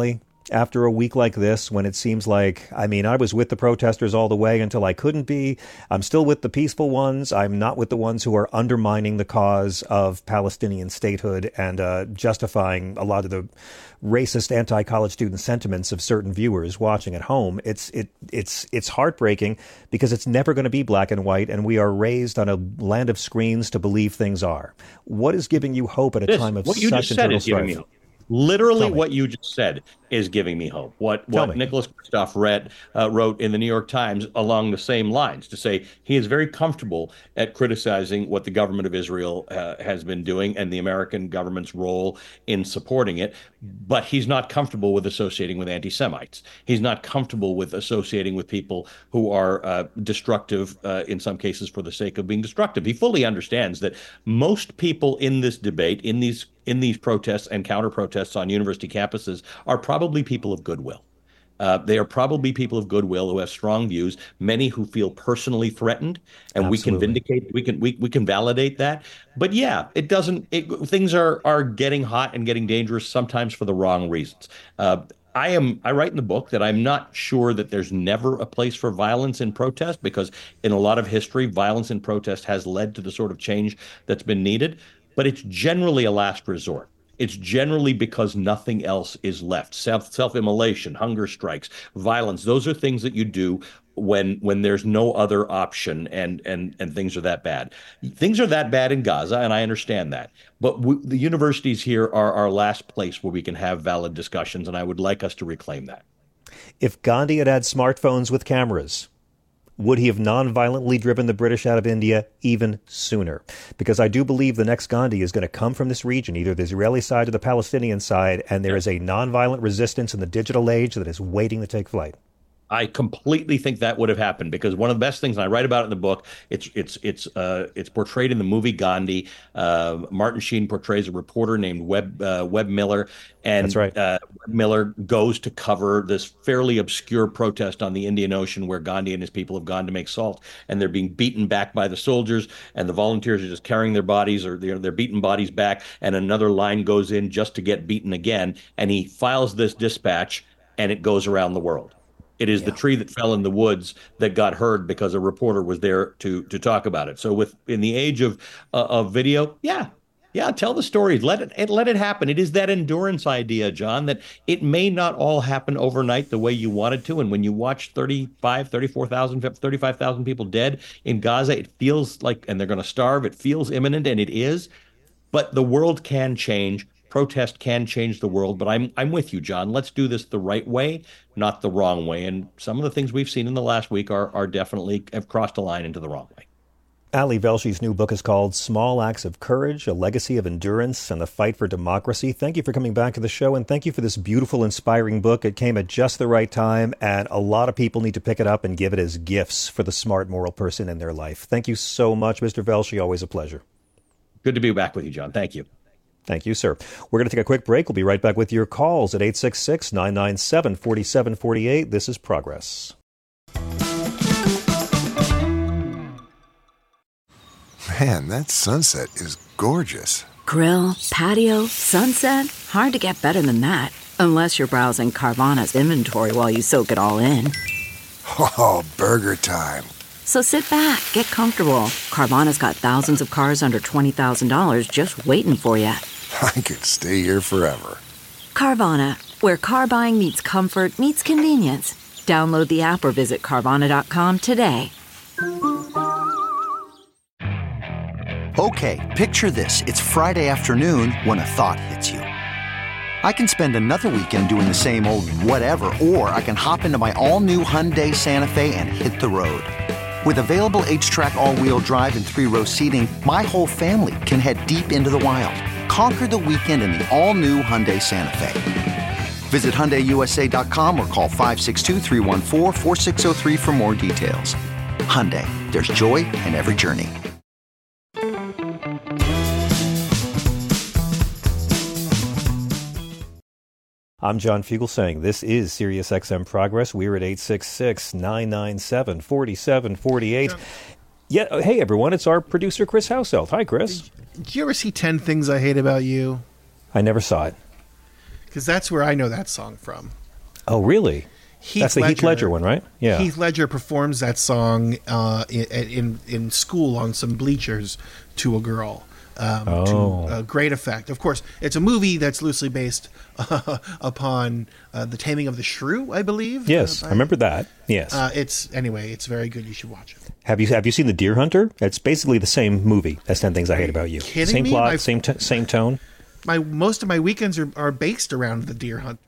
after a week like this, when it seems like, I mean, I was with the protesters all the way until I couldn't be. I'm still with the peaceful ones. I'm not with the ones who are undermining the cause of Palestinian statehood and uh, justifying a lot of the racist anti-college student sentiments of certain viewers watching at home. It's it it's it's heartbreaking because it's never going to be black and white, and we are raised on a land of screens to believe things are. What is giving you hope at a this, time of what you such just said internal is giving me strife? hope. Literally, what you just said is giving me hope. What what Nicholas Kristof read uh, wrote in the New York Times along the same lines, to say he is very comfortable at criticizing what the government of Israel uh, has been doing and the American government's role in supporting it, but he's not comfortable with associating with anti-Semites. He's not comfortable with associating with people who are uh, destructive, uh, in some cases for the sake of being destructive. He fully understands that most people in this debate, in these in these protests and counter-protests on university campuses, are probably people of goodwill. Uh, they are probably people of goodwill who have strong views, many who feel personally threatened, and Absolutely. we can vindicate, we can we, we can validate that. But yeah, it doesn't, it, things are are getting hot and getting dangerous sometimes for the wrong reasons. Uh, I am. I write in the book that I'm not sure that there's never a place for violence in protest, because in a lot of history, violence in protest has led to the sort of change that's been needed. But it's generally a last resort. It's generally because nothing else is left. Self, self-immolation, hunger strikes, violence. Those are things that you do when when there's no other option, and and and things are that bad. Things are that bad in Gaza, and I understand that. But we, the universities here are our last place where we can have valid discussions, and I would like us to reclaim that. If Gandhi had had smartphones with cameras, would he have non-violently driven the British out of India even sooner? Because I do believe the next Gandhi is going to come from this region, either the Israeli side or the Palestinian side, and there is a non-violent resistance in the digital age that is waiting to take flight. I completely think that would have happened, because one of the best things, and I write about it in the book, it's it's it's uh, it's portrayed in the movie Gandhi. Uh, Martin Sheen portrays a reporter named Webb uh, Webb Miller, and That's right. uh, Webb Miller goes to cover this fairly obscure protest on the Indian Ocean, where Gandhi and his people have gone to make salt, and they're being beaten back by the soldiers, and the volunteers are just carrying their bodies, or they're they're beaten bodies back, and another line goes in just to get beaten again, and he files this dispatch, and it goes around the world. It is yeah. the tree that fell in the woods that got heard because a reporter was there to to talk about it. So, with in the age of uh, of video, yeah, yeah, tell the stories. Let it let it happen. It is that endurance idea, John, that it may not all happen overnight the way you wanted to. And when you watch thirty-five, thirty-four thousand, thirty-five thousand people dead in Gaza, it feels like, and they're going to starve. It feels imminent, and it is. But the world can change. Protest can change the world, but I'm I'm with you, John. Let's do this the right way, not the wrong way. And some of the things we've seen in the last week are are definitely have crossed a line into the wrong way. Ali Velshi's new book is called Small Acts of Courage, A Legacy of Endurance and the Fight for Democracy. Thank you for coming back to the show, and thank you for this beautiful, inspiring book. It came at just the right time, and a lot of people need to pick it up and give it as gifts for the smart, moral person in their life. Thank you so much, Mister Velshi. Always a pleasure. Good to be back with you, John. Thank you. Thank you, sir. We're going to take a quick break. We'll be right back with your calls at eight six six, nine nine seven, four seven four eight. This is Progress. Man, that sunset is gorgeous. Grill, patio, sunset. Hard to get better than that. Unless you're browsing Carvana's inventory while you soak it all in. Oh, burger time. So sit back, get comfortable. Carvana's got thousands of cars under twenty thousand dollars just waiting for you. I could stay here forever. Carvana, where car buying meets comfort, meets convenience. Download the app or visit Carvana dot com today. Okay, picture this. It's Friday afternoon when a thought hits you. I can spend another weekend doing the same old whatever, or I can hop into my all-new Hyundai Santa Fe and hit the road. With available H-Track all-wheel drive and three-row seating, my whole family can head deep into the wild. Conquer the weekend in the all-new Hyundai Santa Fe. Visit Hyundai U S A dot com or call five six two, three one four, four six zero three for more details. Hyundai, there's joy in every journey. I'm John Fugelsang. This is Sirius X M Progress. We're at eight six six, nine nine seven, four seven four eight. Yeah, hey, everyone. It's our producer, Chris Househealth. Hi, Chris. Did you ever see ten Things I Hate About You? I never saw it. Because that's where I know that song from. Oh, really? Heath That's the Ledger, Heath Ledger one, right? Yeah. Heath Ledger performs that song uh, in, in in school on some bleachers to a girl. Um, Oh. To a great effect. Of course, it's a movie that's loosely based uh, upon uh, The Taming of the Shrew, I believe. Yes, uh, I remember that. Yes. Uh, it's anyway, it's very good. You should watch it. Have you have you seen The Deer Hunter? It's basically the same movie as ten Things I Hate About You. Kidding same me? plot, My- same t- same tone. My most of my weekends are, are based around The Deer Hunt.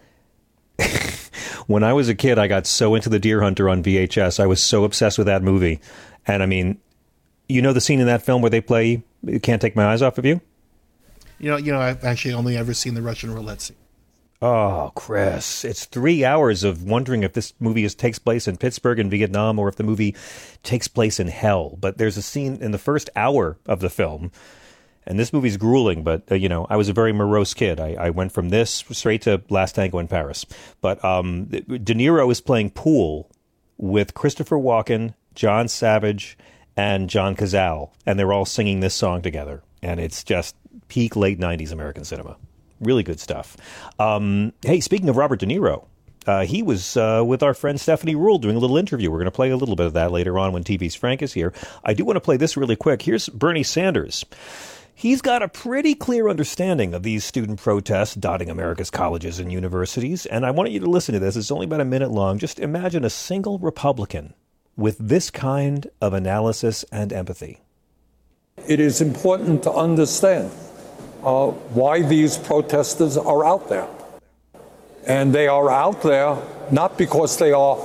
When I was a kid, I got so into The Deer Hunter on V H S. I was so obsessed with that movie. And I mean, you know the scene in that film where they play "Can't Take My Eyes Off of You"? You know, you know, I've actually only ever seen the Russian roulette scene. Oh, Chris, it's three hours of wondering if this movie is, takes place in Pittsburgh in Vietnam or if the movie takes place in hell. But there's a scene in the first hour of the film, and this movie's grueling, but, uh, you know, I was a very morose kid. I, I went from this straight to Last Tango in Paris. But um, De Niro is playing pool with Christopher Walken, John Savage, and John Cazale, and they're all singing this song together. And it's just peak late nineties American cinema. Really good stuff. Um, hey, speaking of Robert De Niro, uh, he was uh, with our friend Stephanie Rule doing a little interview. We're going to play a little bit of that later on when T V's Frank is here. I do want to play this really quick. Here's Bernie Sanders. He's got a pretty clear understanding of these student protests dotting America's colleges and universities, and I want you to listen to this. It's only about a minute long. Just imagine a single Republican with this kind of analysis and empathy. It is important to understand uh, why these protesters are out there. And they are out there not because they are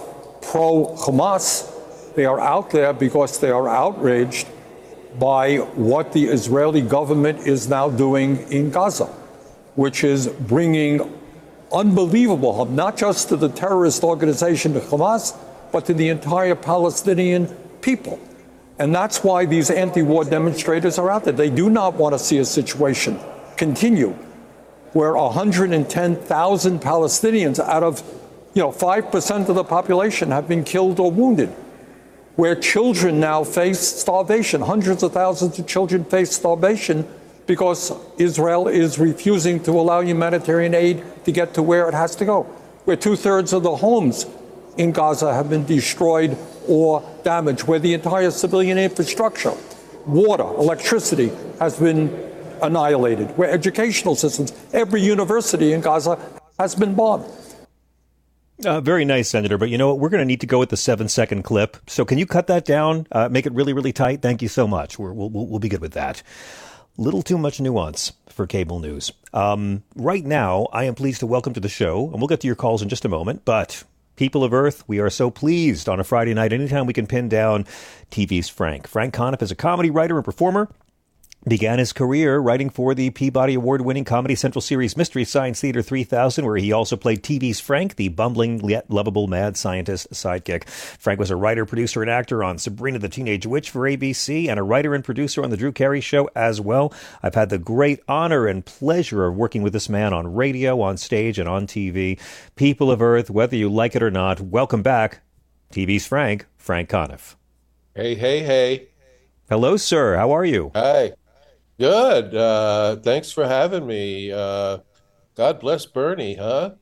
pro-Hamas. They are out there because they are outraged by what the Israeli government is now doing in Gaza, which is bringing unbelievable harm, not just to the terrorist organization Hamas, but to the entire Palestinian people. And that's why these anti-war demonstrators are out there. They do not want to see a situation continue where one hundred ten thousand Palestinians out of, you know, five percent of the population have been killed or wounded, where children now face starvation. Hundreds of thousands of children face starvation because Israel is refusing to allow humanitarian aid to get to where it has to go, where two-thirds of the homes in Gaza have been destroyed or damaged, where the entire civilian infrastructure, water, electricity has been annihilated, where educational systems, every university in Gaza has been bombed. Uh, very nice, Senator. But you know what? We're going to need to go with the seven-second clip. So can you cut that down? Uh, make it really, really tight? Thank you so much. We're, we'll, we'll be good with that. Little too much nuance for cable news. Um, right now, I am pleased to welcome to the show, and we'll get to your calls in just a moment, but people of Earth, we are so pleased on a Friday night, anytime we can pin down T V's Frank. Frank Conniff is a comedy writer and performer. Began his career writing for the Peabody Award-winning Comedy Central series Mystery Science Theater three thousand, where he also played T V's Frank, the bumbling yet lovable mad scientist sidekick. Frank was a writer, producer, and actor on Sabrina the Teenage Witch for A B C, and a writer and producer on The Drew Carey Show as well. I've had the great honor and pleasure of working with this man on radio, on stage, and on T V. People of Earth, whether you like it or not, welcome back, T V's Frank, Frank Conniff. Hey, hey, hey. Hello, sir. How are you? Hi. Good. Uh, thanks for having me. Uh, God bless Bernie, huh?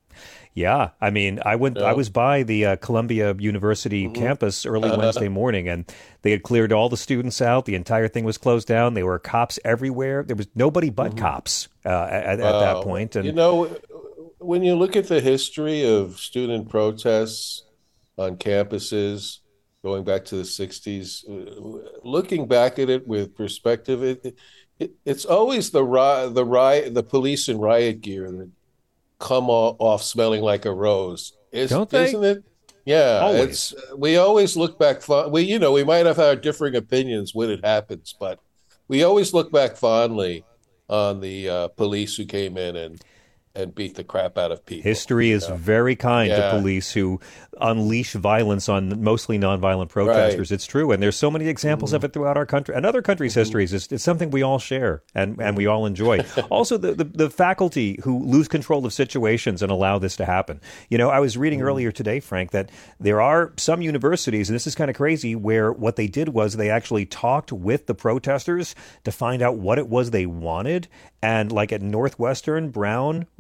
Yeah, I mean, I went. No. I was by the uh, Columbia University Mm-hmm. campus early Wednesday morning, and they had cleared all the students out. The entire thing was closed down. There were cops everywhere. There was nobody but Mm-hmm. cops uh, at, at Wow. that point. And you know, when you look at the history of student protests on campuses going back to the sixties, looking back at it with perspective, it, it it's always the ri- the riot, the police in riot gear that come off, off smelling like a rose. Is, Don't they? Isn't it? Yeah, Always. it's we always look back. Fo- we you know we might have our differing opinions when it happens, but we always look back fondly on the uh, police who came in and and beat the crap out of people. history is you know? very kind Yeah. to police who unleash violence on mostly nonviolent protesters. Right. It's true, and there's so many examples Mm-hmm. of it throughout our country and other countries' histories. It's, it's something we all share and, and we all enjoy. Also, the, the the faculty who lose control of situations and allow this to happen. You know, I was reading Mm-hmm. earlier today, Frank, that there are some universities, and this is kind of crazy, where what they did was they actually talked with the protesters to find out what it was they wanted. And like at Northwestern, Brown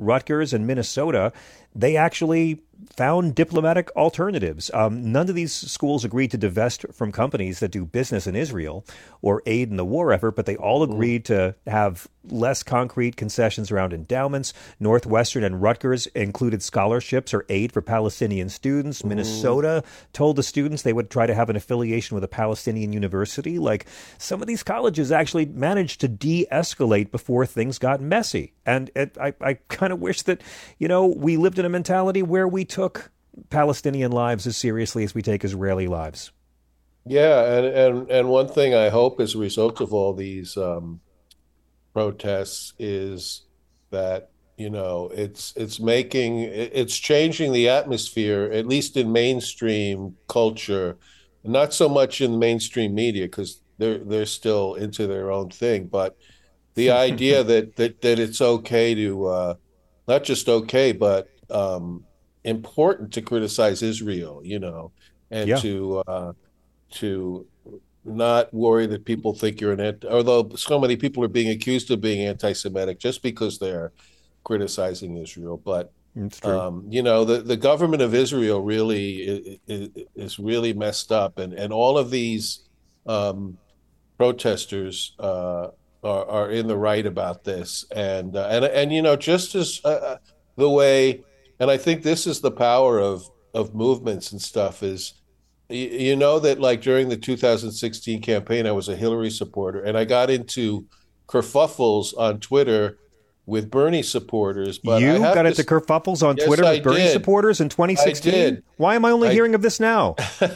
Rutgers and Minnesota, they actually found diplomatic alternatives. Um, none of these schools agreed to divest from companies that do business in Israel or aid in the war effort, but they all agreed to have less concrete concessions around endowments. Northwestern and Rutgers included scholarships or aid for Palestinian students. Minnesota told the students they would try to have an affiliation with a Palestinian university. Like, some of these colleges actually managed to de-escalate before things got messy. And it, I, I kind of wish that, you know, we lived in a mentality where we took Palestinian lives as seriously as we take Israeli lives. Yeah, and and and one thing I hope as a result of all these um, protests is that, you know, it's it's making it's changing the atmosphere, at least in mainstream culture, not so much in mainstream media because they're they're still into their own thing, but the idea that that that it's okay to uh, not just okay, but um, important to criticize Israel, you know, and Yeah. to uh, to not worry that people think you're an anti, although so many people are being accused of being anti-Semitic just because they're criticizing Israel. But It's true. um, you know, the, the government of Israel really is, is really messed up, and and all of these um, protesters uh, are, are in the right about this, and uh, and and you know, just as uh, the way, and I think this is the power of of movements and stuff is. You know that, like, during the two thousand sixteen campaign, I was a Hillary supporter, and I got into kerfuffles on Twitter with Bernie supporters. But you I have got to, into kerfuffles on yes, Twitter I with Bernie did. supporters in twenty sixteen? I did. Why am I only I- hearing of this now?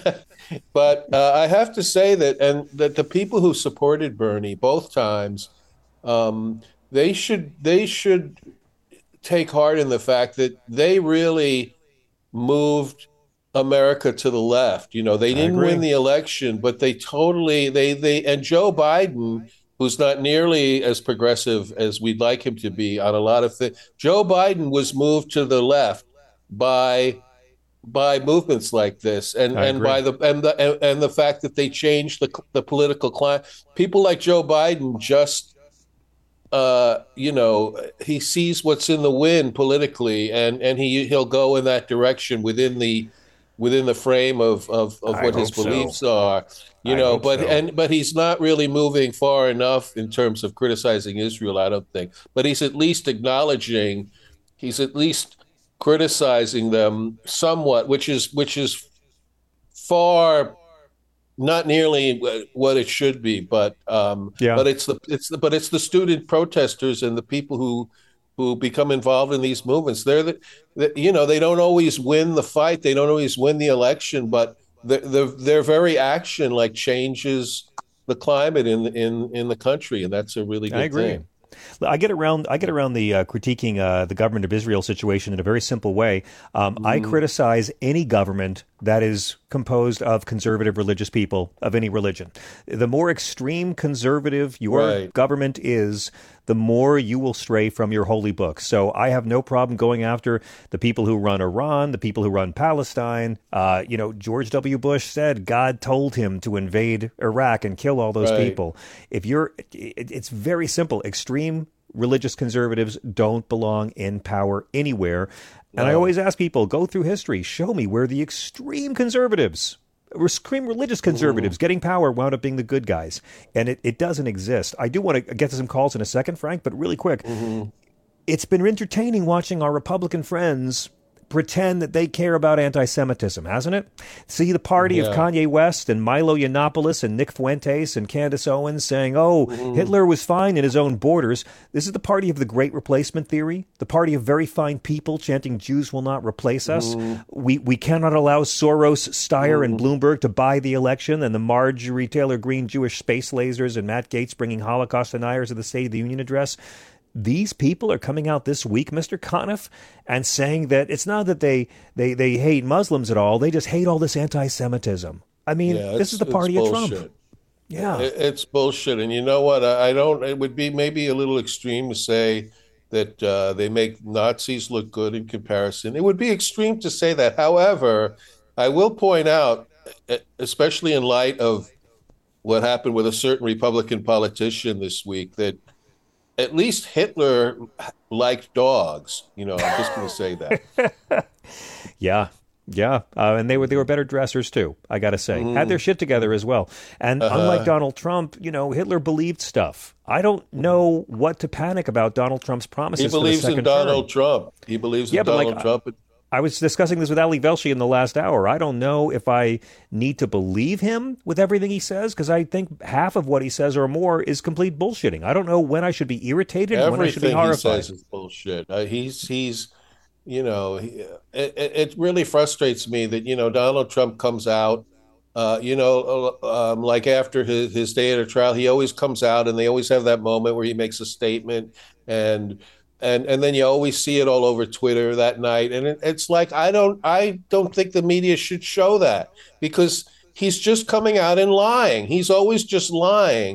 But uh, I have to say that, and that the people who supported Bernie both times, um, they should they should take heart in the fact that they really moved America to the left. You know, they didn't agree. win the election, but they totally they they and Joe Biden, who's not nearly as progressive as we'd like him to be on a lot of things. Joe Biden was moved to the left by by movements like this, and I and agree. by the and the and, and the fact that they changed the the political climate. People like Joe Biden just. Uh, you know, he sees what's in the wind politically, and and he he'll go in that direction within the within the frame of of, of I what his hope so. beliefs are. You I know, hope but so. and but he's not really moving far enough in terms of criticizing Israel, I don't think. But he's at least acknowledging, he's at least criticizing them somewhat, which is which is far. Not nearly what it should be, but um, Yeah. but it's the it's the but it's the student protesters and the people who who become involved in these movements. They're the, the you know they don't always win the fight, they don't always win the election, but the, the, their very action like changes the climate in in in the country, and that's a really good I agree. thing. I get around. I get around the uh, critiquing uh, the government of Israel situation in a very simple way. Um, I criticize any government that is composed of conservative religious people of any religion. The more extreme conservative your Right. government is, the more you will stray from your holy book. So I have no problem going after the people who run Iran, the people who run Palestine. Uh, you know, George W. Bush said God told him to invade Iraq and kill all those Right. people. If you're, it, it's very simple. Extreme religious conservatives don't belong in power anywhere. And I No. always ask people, go through history, show me where the extreme conservatives, extreme religious conservatives getting power wound up being the good guys. And it, it doesn't exist. I do want to get to some calls in a second, Frank, but really quick. It's been entertaining watching our Republican friends pretend that they care about anti-Semitism, hasn't it? See the party of Yeah. Kanye West and Milo Yiannopoulos and Nick Fuentes and Candace Owens saying, oh, Hitler was fine in his own borders. This is the party of the great replacement theory, the party of very fine people chanting Jews will not replace us. We we cannot allow Soros, Steyer, and Bloomberg to buy the election, and the Marjorie Taylor Greene Jewish space lasers and Matt Gaetz bringing Holocaust deniers to the State of the Union address. These people are coming out this week, Mister Conniff, and saying that it's not that they, they, they hate Muslims at all. They just hate all this anti-Semitism. I mean, Yeah, this it's- is the it's party of bullshit. Trump. Yeah. It- It's bullshit. And you know what? I I don't, it would be maybe a little extreme to say that uh, they make Nazis look good in comparison. It would be extreme to say that. However, I will point out, e- especially in light of what happened with a certain Republican politician this week, that at least Hitler liked dogs. You know, I'm just going to say that. Yeah. Yeah, uh, and they were they were better dressers too. I got to say, Mm. had their shit together as well. And Uh-huh. unlike Donald Trump, you know, Hitler believed stuff. I don't know what to panic about Donald Trump's promises. He believes for the second in Donald term. Trump. He believes Yeah, in but Donald like, Trump. I was discussing this with Ali Velshi in the last hour. I don't know if I need to believe him with everything he says, because I think half of what he says or more is complete bullshitting. I don't know when I should be irritated and when I should be Everything he horrified. says is bullshit. Uh, he's he's, you know, he, it, it really frustrates me that you know Donald Trump comes out, uh, you know, uh, um, like after his his day at a trial, he always comes out and they always have that moment where he makes a statement and. And and then you always see it all over Twitter that night, and it, it's like I don't I don't think the media should show that because he's just coming out and lying. He's always just lying.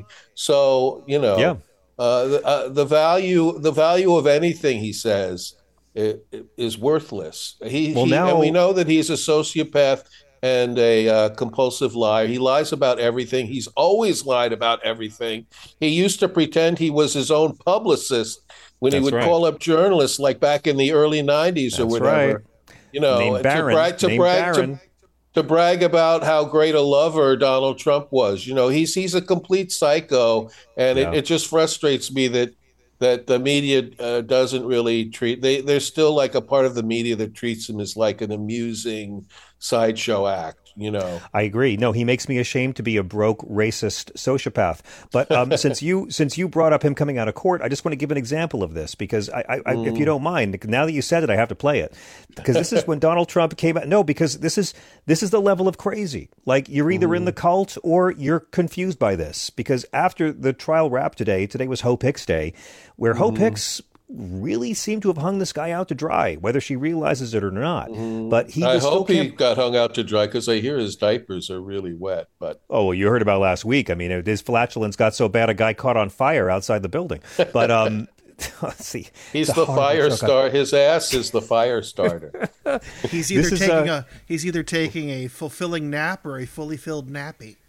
So you know, Yeah. uh, the, uh, the value the value of anything he says is, is worthless. He, Well, he now- and we know that he's a sociopath and a uh, compulsive liar. He lies about everything. He's always lied about everything. He used to pretend he was his own publicist when he That's would right. call up journalists like back in the early nineties or That's whatever. right. You know, Named to Barron. brag to Named brag to, Barron. to brag about how great a lover Donald Trump was. You know, he's he's a complete psycho, and Yeah. it, it just frustrates me that that the media uh, doesn't really treat. They they're still like a part of the media that treats him as like an amusing sideshow act. You know. I agree. No, he makes me ashamed to be a broke racist sociopath. But um, since you since you brought up him coming out of court, I just want to give an example of this because I, I, I if Mm. you don't mind, now that you said it, I have to play it because this is when Donald Trump came out. No, because this is this is the level of crazy. Like you're either in the cult or you're confused by this. Because after the trial wrapped today, today was Hope Hicks Day, where Hope Mhm. Hicks really seemed to have hung this guy out to dry, whether she realizes it or not. But he I was still hope he camp- got hung out to dry because I hear his diapers are really wet. But Oh, well, you heard about last week. I mean, his flatulence got so bad, a guy caught on fire outside the building. But um, let's see. he's It's a the horrible fire joke. star. His ass is the fire starter. He's either This is, taking uh, a he's either taking a fulfilling nap or a fully filled nappy.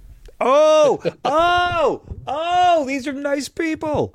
Oh, oh, oh! These are nice people.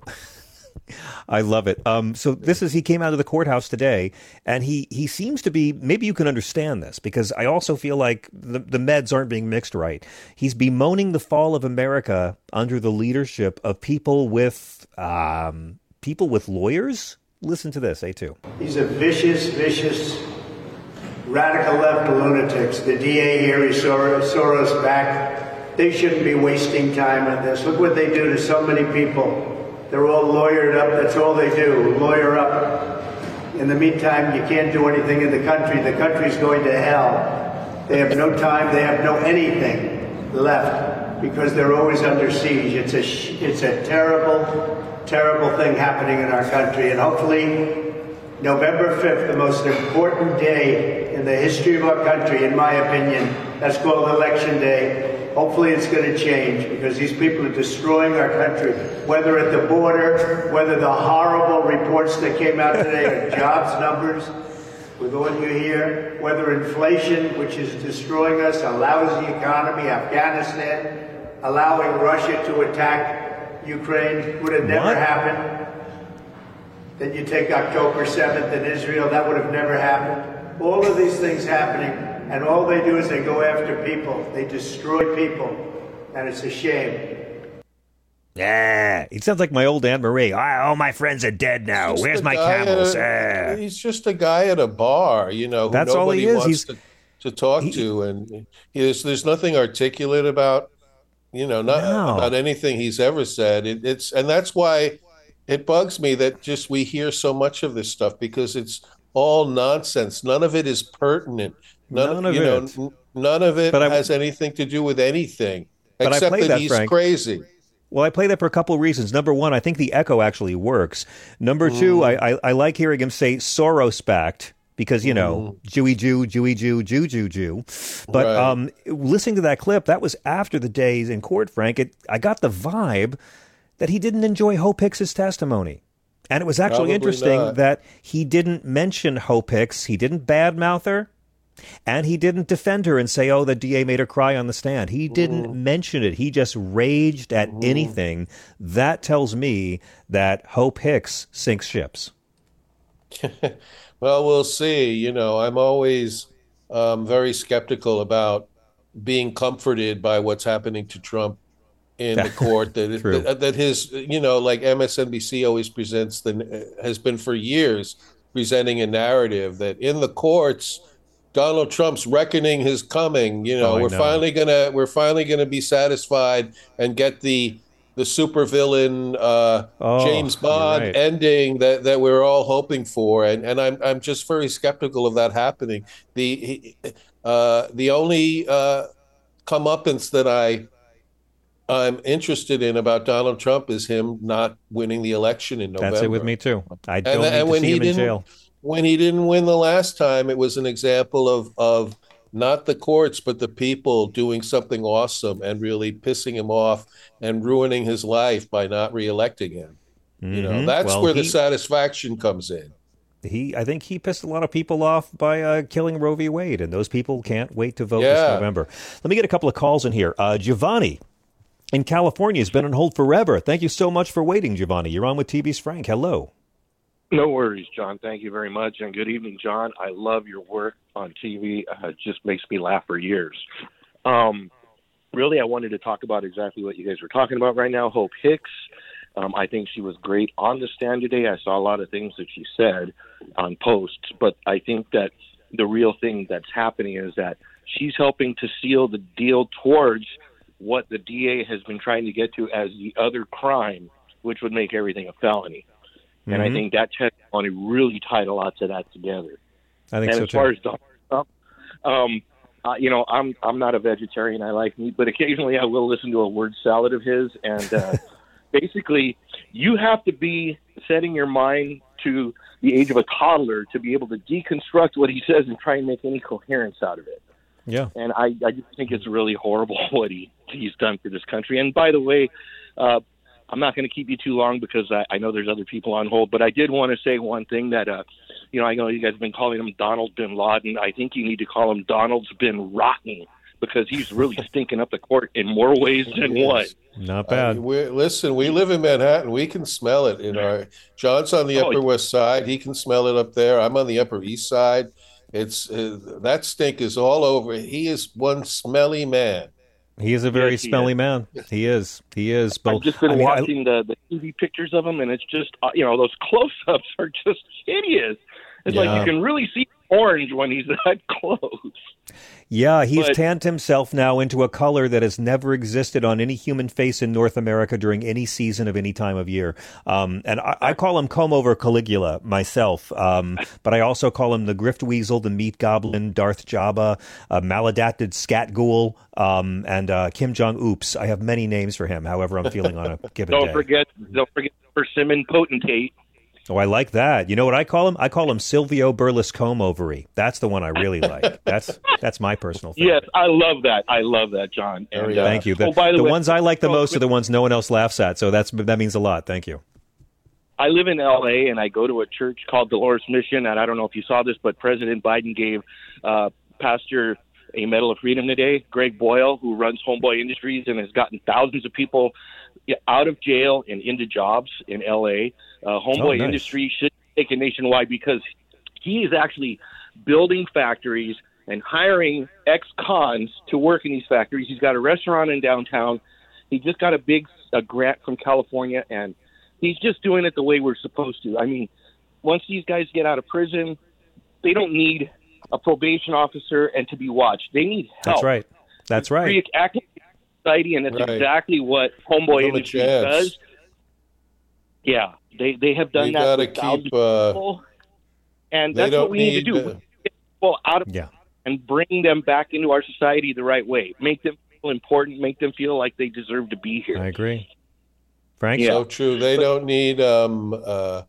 I love it. Um, so this is he came out of the courthouse today, and he he seems to be. Maybe you can understand this because I also feel like the the meds aren't being mixed right. He's bemoaning the fall of America under the leadership of people with um, people with lawyers. Listen to this, A two. These are vicious, vicious, radical left lunatics. The D A here is Soros, Soros back. They shouldn't be wasting time on this. Look what they do to so many people. They're all lawyered up. That's all they do, lawyer up. In the meantime, you can't do anything in the country. The country's going to hell. They have no time. They have no anything left because they're always under siege. It's a, sh- it's a terrible, terrible thing happening in our country. And hopefully, November fifth, the most important day in the history of our country, in my opinion, that's called Election Day. Hopefully it's going to change because these people are destroying our country, whether at the border, whether the horrible reports that came out today are jobs numbers, with all you hear, whether inflation, which is destroying us, a lousy economy, Afghanistan, allowing Russia to attack Ukraine would have never What? happened. Then you take October seventh in Israel, that would have never happened. All of these things happening. And all they do is they go after people. They destroy people. And it's a shame. Yeah, he sounds like my old Aunt Marie. Ah, all my friends are dead now. Just Where's a my guy at camels? a- Ah. He's just a guy at a bar, you know, who That's all nobody he is. wants He's- to, to talk to. And he, there's, there's nothing articulate about, you know, not No. about anything he's ever said. It, it's And that's why it bugs me that just we hear so much of this stuff because it's all nonsense. None of it is pertinent. None, None of you know, it. n- none of it But I- has anything to do with anything But I except play that, that, he's Frank. crazy. Well, I play that for a couple of reasons. Number one, I think the echo actually works. Number two, Mm. I, I, I like hearing him say Soros backed because, you know, Jewy Jew, Jewy Jew, Jew Jew Jew. But Right. um, listening to that clip, that was after the days in court, Frank. It, I got the vibe that he didn't enjoy Hope Hicks' testimony. And it was actually Probably interesting not. that he didn't mention Hope Hicks. He didn't badmouth her. And he didn't defend her and say, oh, the D A made her cry on the stand. He didn't mm. mention it. He just raged at mm. anything. That tells me that Hope Hicks sinks ships. Well, we'll see. You know, I'm always um, very skeptical about being comforted by what's happening to Trump in the court. That, that that his, you know, like M S N B C always presents, the has been for years presenting a narrative that in the courts, Donald Trump's reckoning is coming. You know, oh, we're know. finally gonna we're finally gonna be satisfied and get the the supervillain uh, oh, James Bond right. ending that, that we're all hoping for. And and I'm I'm just very skeptical of that happening. The uh, the only uh, comeuppance that I I'm interested in about Donald Trump is him not winning the election in November. That's it with me too. I don't and, need and to when see he him in didn't, jail. When he didn't win the last time, it was an example of of not the courts, but the people doing something awesome and really pissing him off and ruining his life by not reelecting him. Mm-hmm. You know, that's well, where he, the satisfaction comes in. He, I think he pissed a lot of people off by uh, killing Roe v. Wade, and those people can't wait to vote yeah. this November. Let me get a couple of calls in here. Uh, Giovanni in California has been on hold forever. Thank you so much for waiting, Giovanni. You're on with T V's Frank. Hello. No worries, John. Thank you very much. And good evening, John. I love your work on T V. Uh, it just makes me laugh for years. Um, really, I wanted to talk about exactly what you guys were talking about right now, Hope Hicks. Um, I think she was great on the stand today. I saw a lot of things that she said on posts, but I think that the real thing that's happening is that she's helping to seal the deal towards what the D A has been trying to get to as the other crime, which would make everything a felony. And mm-hmm. I think that testimony really tied a lot to that together. I think and so as too. far as Donald Trump, um, uh, you know, I'm I'm not a vegetarian. I like meat, but occasionally I will listen to a word salad of his. And uh, basically, you have to be setting your mind to the age of a toddler to be able to deconstruct what he says and try and make any coherence out of it. Yeah. And I, I just think it's really horrible what he, he's done for this country. And by the way, uh, I'm not going to keep you too long because I, I know there's other people on hold, but I did want to say one thing that, uh, you know, I know you guys have been calling him Donald bin Laden. I think you need to call him Donald's bin Rotten because he's really stinking up the court in more ways than one. Not bad. Uh, we, listen, we live in Manhattan. We can smell it in our. John's on the Oh, Upper West Side. He can smell it up there. I'm on the Upper East Side. It's uh, that stink is all over. He is one smelly man. He is a very Yes, he smelly is. man. He is. He is. But I've just been I mean, watching I, the, the T V pictures of him, and it's just, uh, you know, those close-ups are just hideous. It's Yeah. like you can really see orange when he's that close. Yeah, he's But- tanned himself now into a color that has never existed on any human face in North America during any season of any time of year. Um, and I, I call him Comb-Over Caligula myself, um, but I also call him the Grift Weasel, the Meat Goblin, Darth Jabba, uh, Maladapted Scat Ghoul, um, and uh, Kim Jong-Oops. I have many names for him, however I'm feeling on a given Don't day. forget, don't forget Persimmon Potentate. Oh, I like that. You know what I call him? I call him Silvio Berlusconi. That's the one I really like. That's that's my personal favorite. Yes, I love that. I love that, John. And, uh, Thank you. The, oh, by the, the way, ones I like the oh, most are the ones no one else laughs at. So that's that means a lot. Thank you. I live in L A, and I go to a church called Dolores Mission, and I don't know if you saw this, but President Biden gave uh, Pastor a Medal of Freedom today. Greg Boyle, who runs Homeboy Industries and has gotten thousands of people out of jail and into jobs in L A. Uh, Homeboy Oh, nice. Industries should take it nationwide because he is actually building factories and hiring ex-cons to work in these factories. He's got a restaurant in downtown. He just got a big a grant from California, and he's just doing it the way we're supposed to. I mean, once these guys get out of prison, they don't need a probation officer and to be watched. They need help. That's right. That's right. Free active society, and that's Right. exactly what Homeboy Give 'em a Industries chance. does. Yeah, they they have done We that gotta with thousands keep, of uh, people, and they that's what don't we need, to need, do. uh, We get people out of Yeah. and bring them back into our society the right way. Make them feel important. Make them feel like they deserve to be here. I agree. Frank? Yeah. So true. They don't need um, uh,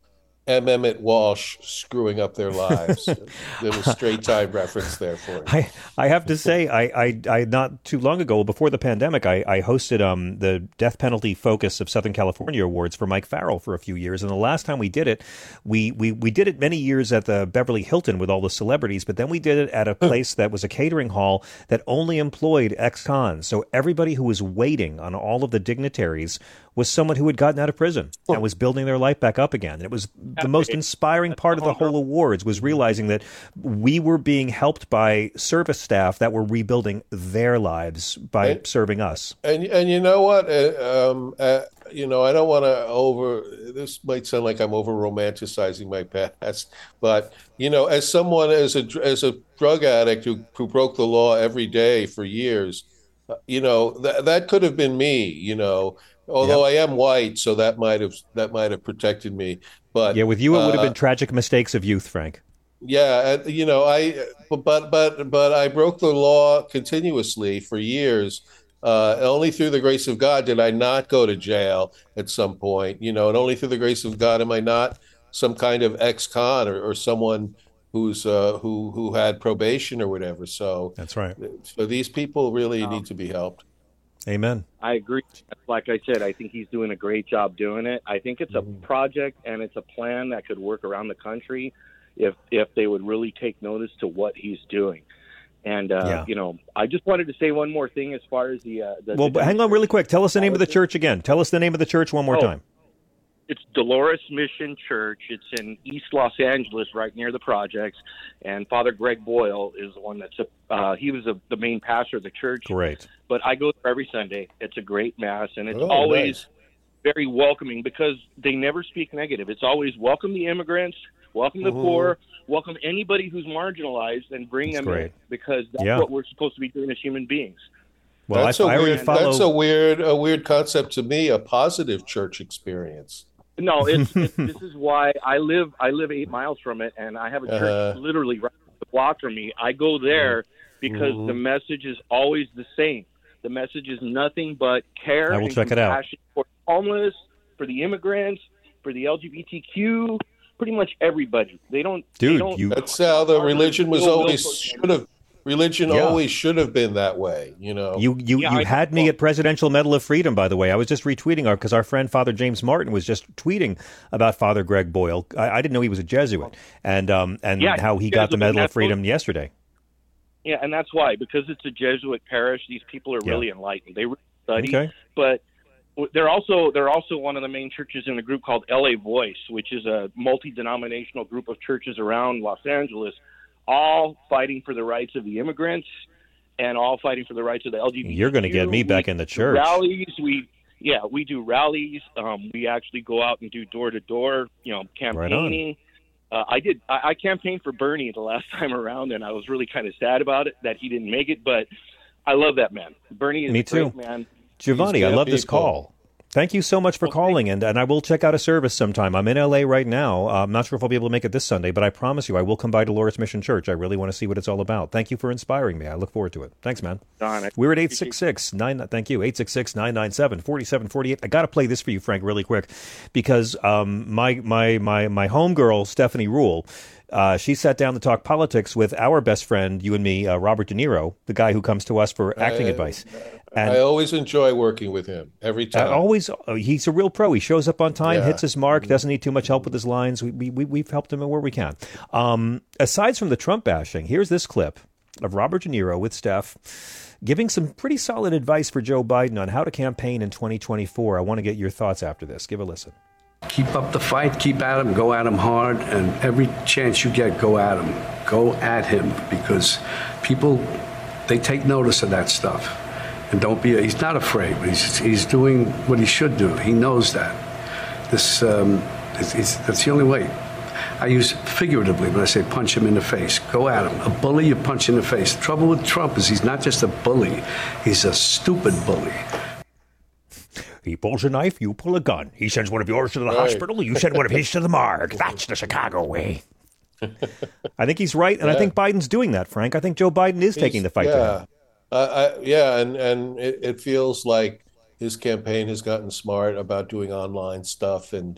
M. Emmett Walsh screwing up their lives. Little straight time reference there for you. I, I have to say, I, I, I not too long ago, before the pandemic, I, I hosted um, the Death Penalty Focus of Southern California Awards for Mike Farrell for a few years. And the last time we did it, we, we, we did it many years at the Beverly Hilton with all the celebrities, but then we did it at a place that was a catering hall that only employed ex-cons. So everybody who was waiting on all of the dignitaries was someone who had gotten out of prison and was building their life back up again. And it was the most inspiring part of the whole awards, was realizing that we were being helped by service staff that were rebuilding their lives by and, serving us. And and you know what? Uh, um, uh, you know, I don't want to over. This might sound like I'm over romanticizing my past, but you know, as someone as a as a drug addict who who broke the law every day for years, uh, you know, that that could have been me. You know. Although yep. I am white, so that might have that might have protected me. But yeah, with you, it would have uh, been tragic mistakes of youth, Frank. Yeah, you know, I but but but I broke the law continuously for years. Uh, only through the grace of God did I not go to jail at some point. You know, and only through the grace of God am I not some kind of ex-con or, or someone who's uh, who who had probation or whatever. So that's right. So these people really um, need to be helped. Amen. I agree. Like I said, I think he's doing a great job doing it. I think it's a project and it's a plan that could work around the country if if they would really take notice to what he's doing. And, uh, yeah. you know, I just wanted to say one more thing as far as the... Uh, the well, the hang on really quick. Tell us the name of the church again. Tell us the name of the church one more oh, time. It's Dolores Mission Church. It's in East Los Angeles, right near the projects. And Father Greg Boyle is the one that's, a, uh, he was a, the main pastor of the church. Great. But I go there every Sunday. It's a great mass, and it's oh, always nice. very welcoming because they never speak negative. It's always welcome the immigrants, welcome the mm-hmm. poor, welcome anybody who's marginalized, and bring that's them great. in because that's yeah. what we're supposed to be doing as human beings. Well, that's, I, a I weird, follow... that's a weird, a weird concept to me. A positive church experience. No, it's, it's this is why I live. I live eight miles from it, and I have a church Uh-huh. literally right up the block from me. I go there because Mhm. the message is always the same. The message is nothing but care I will and check it out. compassion for the homeless, for the immigrants, for the L G B T Q, pretty much everybody. They don't. Dude, they don't, you- That's how the religion was Will always Wilson- should have. Religion Yeah. always should have been that way, you know. You you, Yeah, you I- had me at Presidential Medal of Freedom, by the way. I was just retweeting our because our friend Father James Martin was just tweeting about Father Greg Boyle. I, I didn't know he was a Jesuit, and um and Yeah, how he got the Jesuit, Medal of that's Freedom what- yesterday. Yeah, and that's why, because it's a Jesuit parish. These people are Yeah. really enlightened. They really study, Okay. but they're also they're also one of the main churches in a group called L A Voice, which is a multi-denominational group of churches around Los Angeles, all fighting for the rights of the immigrants and all fighting for the rights of the L G B T Q. You're going to get me back We in the do church. Rallies, we yeah, we do rallies. Um, we actually go out and do door to door, you know, campaigning. Uh, I did. I, I campaigned for Bernie the last time around, and I was really kind of sad about it that he didn't make it. But I love that man. Bernie is Me a great too. man. Giovanni, I love this people. call. Thank you so much for calling, and, and I will check out a service sometime. I'm in L A right now. Uh, I'm not sure if I'll be able to make it this Sunday, but I promise you I will come by Dolores Mission Church. I really want to see what it's all about. Thank you for inspiring me. I look forward to it. Thanks, man. Don, I We're at eight six six nine. Thank you, eight six six nine nine seven four seven four eight. I got to play this for you, Frank, really quick, because um, my my my my homegirl Stephanie Rule. Uh, she sat down to talk politics with our best friend, you and me, uh, Robert De Niro, the guy who comes to us for acting I, advice. And I always enjoy working with him every time. Uh, always, uh, he's a real pro. He shows up on time, Yeah. hits his mark, doesn't need too much help with his lines. We, we, we, we've helped him where we can. Um, aside from the Trump bashing, here's this clip of Robert De Niro with Steph giving some pretty solid advice for Joe Biden on how to campaign in twenty twenty-four. I want to get your thoughts after this. Give a listen. Keep up the fight, keep at him, go at him hard, and every chance you get, go at him. Go at him, because people, they take notice of that stuff. And don't be, he's not afraid, but he's, he's doing what he should do. He knows that. This, um, it's, it's, that's the only way. I use figuratively when I say punch him in the face. Go at him. A bully, you punch in the face. The trouble with Trump is he's not just a bully, he's a stupid bully. He pulls a knife, you pull a gun. He sends one of yours to the Right. hospital, you send one of his to the morgue. That's the Chicago way. I think he's right, and Yeah. I think Biden's doing that, Frank. I think Joe Biden is taking the fight yeah. to him. Uh, I, yeah, and, and it, it feels like his campaign has gotten smart about doing online stuff and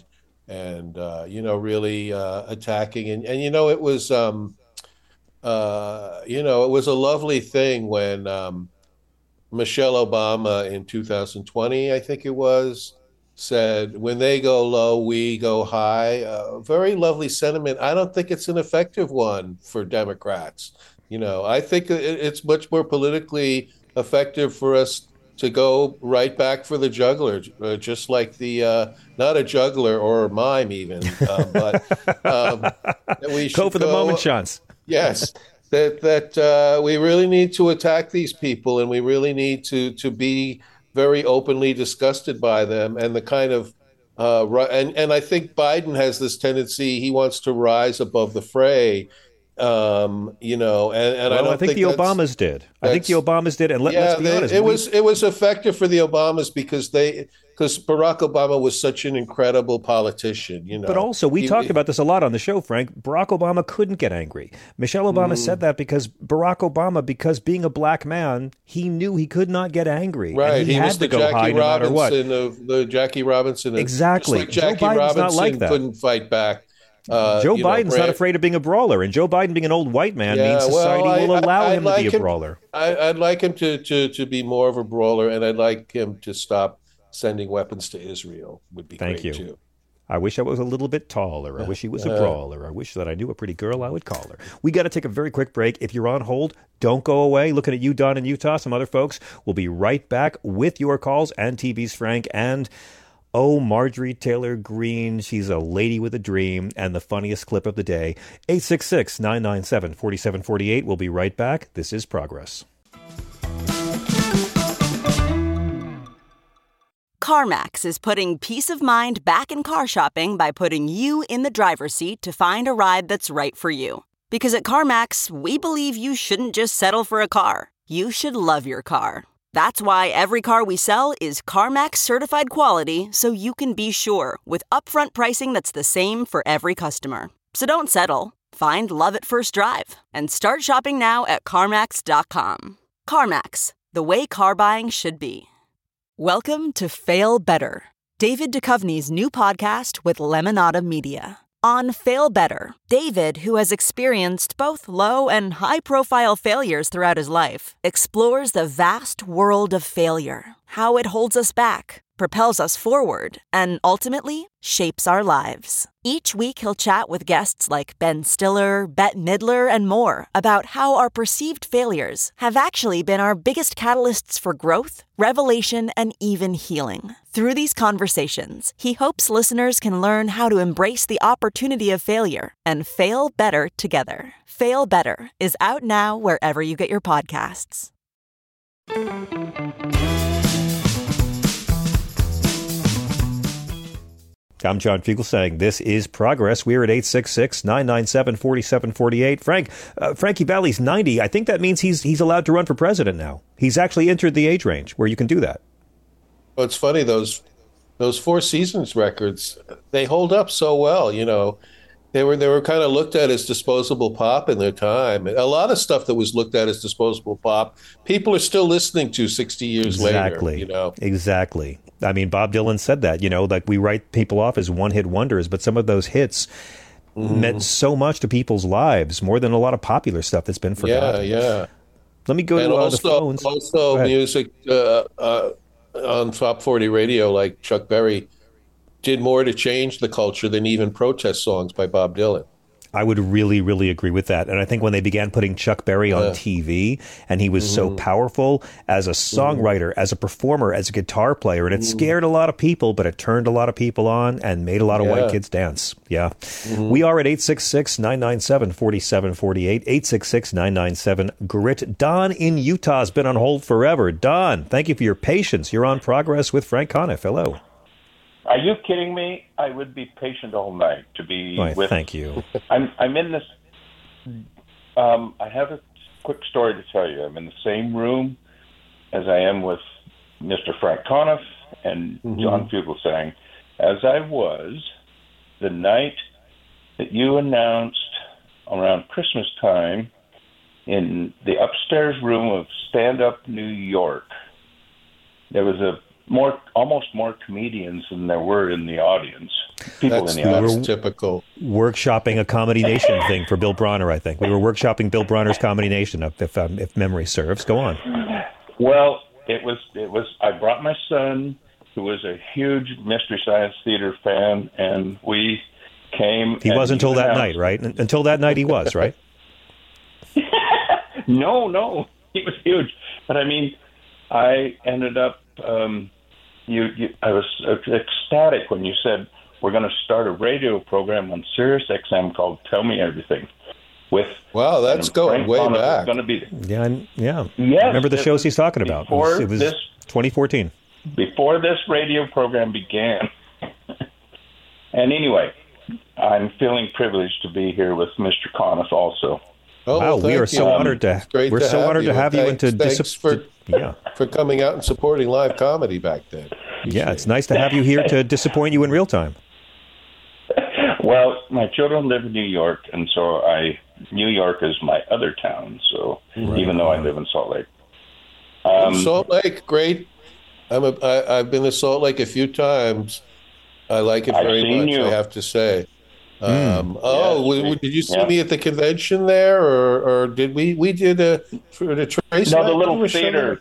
and uh, you know, really uh, attacking. And, and, you know, it was, um, uh, you know, it was a lovely thing when um, Michelle Obama in two thousand twenty, I think it was, said, when they go low, we go high. Uh, very lovely sentiment. I don't think it's an effective one for Democrats. You know, I think it, it's much more politically effective for us to go right back for the juggler, uh, just like the, uh, not a juggler or a mime even, uh, but um, we should go for the go, moment shots. Yes, that that uh, we really need to attack these people, and we really need to to be very openly disgusted by them, and the kind of uh, and and I think Biden has this tendency. He wants to rise above the fray. Um, you know, and, and well, I don't I think, think the Obamas did. I think the Obamas did, and let, yeah, let's be they, honest. it we, was it was effective for the Obamas because they because Barack Obama was such an incredible politician. You know, but also we he, talked about this a lot on the show, Frank. Barack Obama couldn't get angry. Michelle Obama mm. said that because Barack Obama, because being a black man, he knew he could not get angry. Right, and he, he had was to the go Jackie high no matter what. Robinson of the Jackie Robinson. Of, exactly, just like Jackie Joe Biden's Robinson not like that. Couldn't fight back. Uh, Joe you know, Biden's Brand- not afraid of being a brawler, and Joe Biden being an old white man Yeah, means society well, I- will allow I- I'd him like to be a him- brawler. I, I'd like him to, to to be more of a brawler, and I'd like him to stop sending weapons to Israel. Would be Thank great you. too. I wish I was a little bit taller. I wish he was a Uh, brawler. I wish that I knew a pretty girl I would call her. We got to take a very quick break. If you're on hold, don't go away. Looking at you, Don, in Utah, some other folks. We'll be right back with your calls and T V's Frank and oh, Marjorie Taylor Greene. She's a lady with a dream and the funniest clip of the day. eight six six, nine nine seven, four seven four eight. We'll be right back. This is Progress. CarMax is putting peace of mind back in car shopping by putting you in the driver's seat to find a ride that's right for you. Because at CarMax, we believe you shouldn't just settle for a car. You should love your car. That's why every car we sell is CarMax certified quality, so you can be sure with upfront pricing that's the same for every customer. So don't settle. Find love at first drive and start shopping now at CarMax dot com. CarMax, the way car buying should be. Welcome to Fail Better, David Duchovny's new podcast with Lemonada Media. On Fail Better, David, who has experienced both low and high-profile failures throughout his life, explores the vast world of failure, how it holds us back, propels us forward, and ultimately shapes our lives. Each week he'll chat with guests like Ben Stiller, Bette Midler, and more about how our perceived failures have actually been our biggest catalysts for growth, revelation, and even healing. Through these conversations, he hopes listeners can learn how to embrace the opportunity of failure and fail better together. Fail Better is out now wherever you get your podcasts. I'm John Fugelsang. This is Progress. We're at eight six six, nine nine seven, four seven four eight. Frank, uh, Frankie Valli's ninety. I think that means he's he's allowed to run for president now. He's actually entered the age range where you can do that. Well, it's funny, those those Four Seasons records, they hold up so well. You know, they were they were kind of looked at as disposable pop in their time. A lot of stuff that was looked at as disposable pop, people are still listening to sixty years exactly. later. You know, exactly. I mean, Bob Dylan said that, you know, like we write people off as one-hit wonders, but some of those hits mm. meant so much to people's lives, more than a lot of popular stuff that's been forgotten. Yeah, yeah. Let me go and to uh, also, the phones. Also, music uh, uh, on Top forty radio, like Chuck Berry, did more to change the culture than even protest songs by Bob Dylan. I would really, really agree with that. And I think when they began putting Chuck Berry on yeah. T V, and he was mm. so powerful as a songwriter, mm. as a performer, as a guitar player, and it mm. scared a lot of people, but it turned a lot of people on and made a lot of yeah. white kids dance. Yeah. Mm-hmm. We are at eight six six, nine nine seven, four seven four eight, eight six six, nine nine seven, GRIT. Don in Utah has been on hold forever. Don, thank you for your patience. You're on Progress with Frank Conniff. Hello. Are you kidding me? I would be patient all night to be Why, with. Thank you. I'm I'm in this. Um, I have a quick story to tell you. I'm in the same room as I am with Mister Frank Conniff and mm-hmm. John Fugelsang, as I was the night that you announced around Christmas time in the upstairs room of Stand Up New York. There was a more, almost more comedians than there were in the audience. People That's, in the audience. that's typical. Workshopping a Comedy Nation thing for Bill Bronner, I think. We were workshopping Bill Bronner's Comedy Nation, if if, um, if memory serves. Go on. Well, it was it was. I brought my son, who was a huge Mystery Science Theater fan, and we came. He was until that announced- night, right? Until that night, he was, right? No, no, he was huge. But I mean, I ended up. Um, you, you, I was ecstatic when you said we're going to start a radio program on Sirius X M called "Tell Me Everything." With wow, that's going way back. Going to be yeah, and- yeah. Yes, I remember the it shows was he's talking about. It was, before it was this- twenty fourteen. before this radio program began. And anyway, I'm feeling privileged to be here with Mister Conniff also. Oh, wow, well, we are thank so you. honored to. It's great We're to so have honored you. to have you and Thanks- to thanks dis- for yeah, for coming out and supporting live comedy back then. yeah. It's nice to have you here to disappoint you in real time. Well, my children live in New York, and so I New York is my other town. So Right. even though I live in Salt Lake, Oh, um, Salt Lake, great. I'm a, I, I've been to Salt Lake a few times. I like it I've very seen much. you. I have to say. Hmm. Um, oh, Yes, w- we- w- did you see yeah. me at the convention there, or, or did we? We did a for the Trace. no, the Night little was shown theater.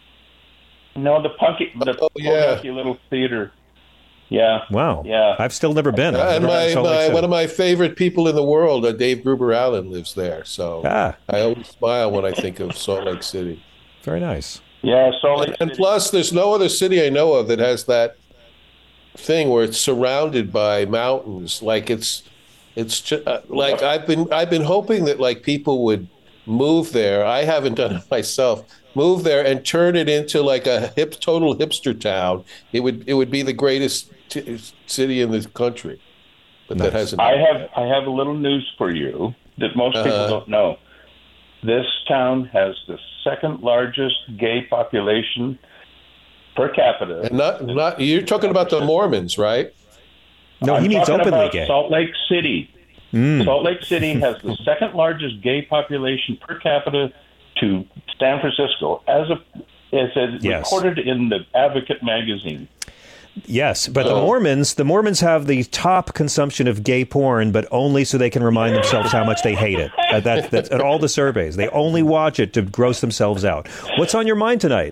No, the punky, the Oh, yeah. punky little theater. Yeah. Wow. Yeah. I've still never been. I've And never been my, to Salt Lake my City. one of my favorite people in the world, uh, Dave Gruber Allen, lives there. So Ah. I always smile when I think of Salt Lake City. Very nice. Yeah, Salt Lake And City. plus, there's no other city I know of that has that thing where it's surrounded by mountains. Like it's, it's just, uh, like I've been I've been hoping that like people would move there. I haven't done it myself. Move there and turn it into like a hip, total hipster town. It would it would be the greatest t- city in the country. But that hasn't. I have I have a little news for you that most people Uh-huh. don't know. This town has the second largest gay population per capita. And not not you're talking about the Mormons, right? No, he I'm means talking openly about gay. Salt Lake City. Mm. Salt Lake City has the second largest gay population per capita to San Francisco, as a as a Yes. reported in the Advocate magazine. Yes, but the Oh. Mormons, the Mormons have the top consumption of gay porn, but only so they can remind themselves how much they hate it. Uh, that, that's at all the surveys. They only watch it to gross themselves out. What's on your mind tonight?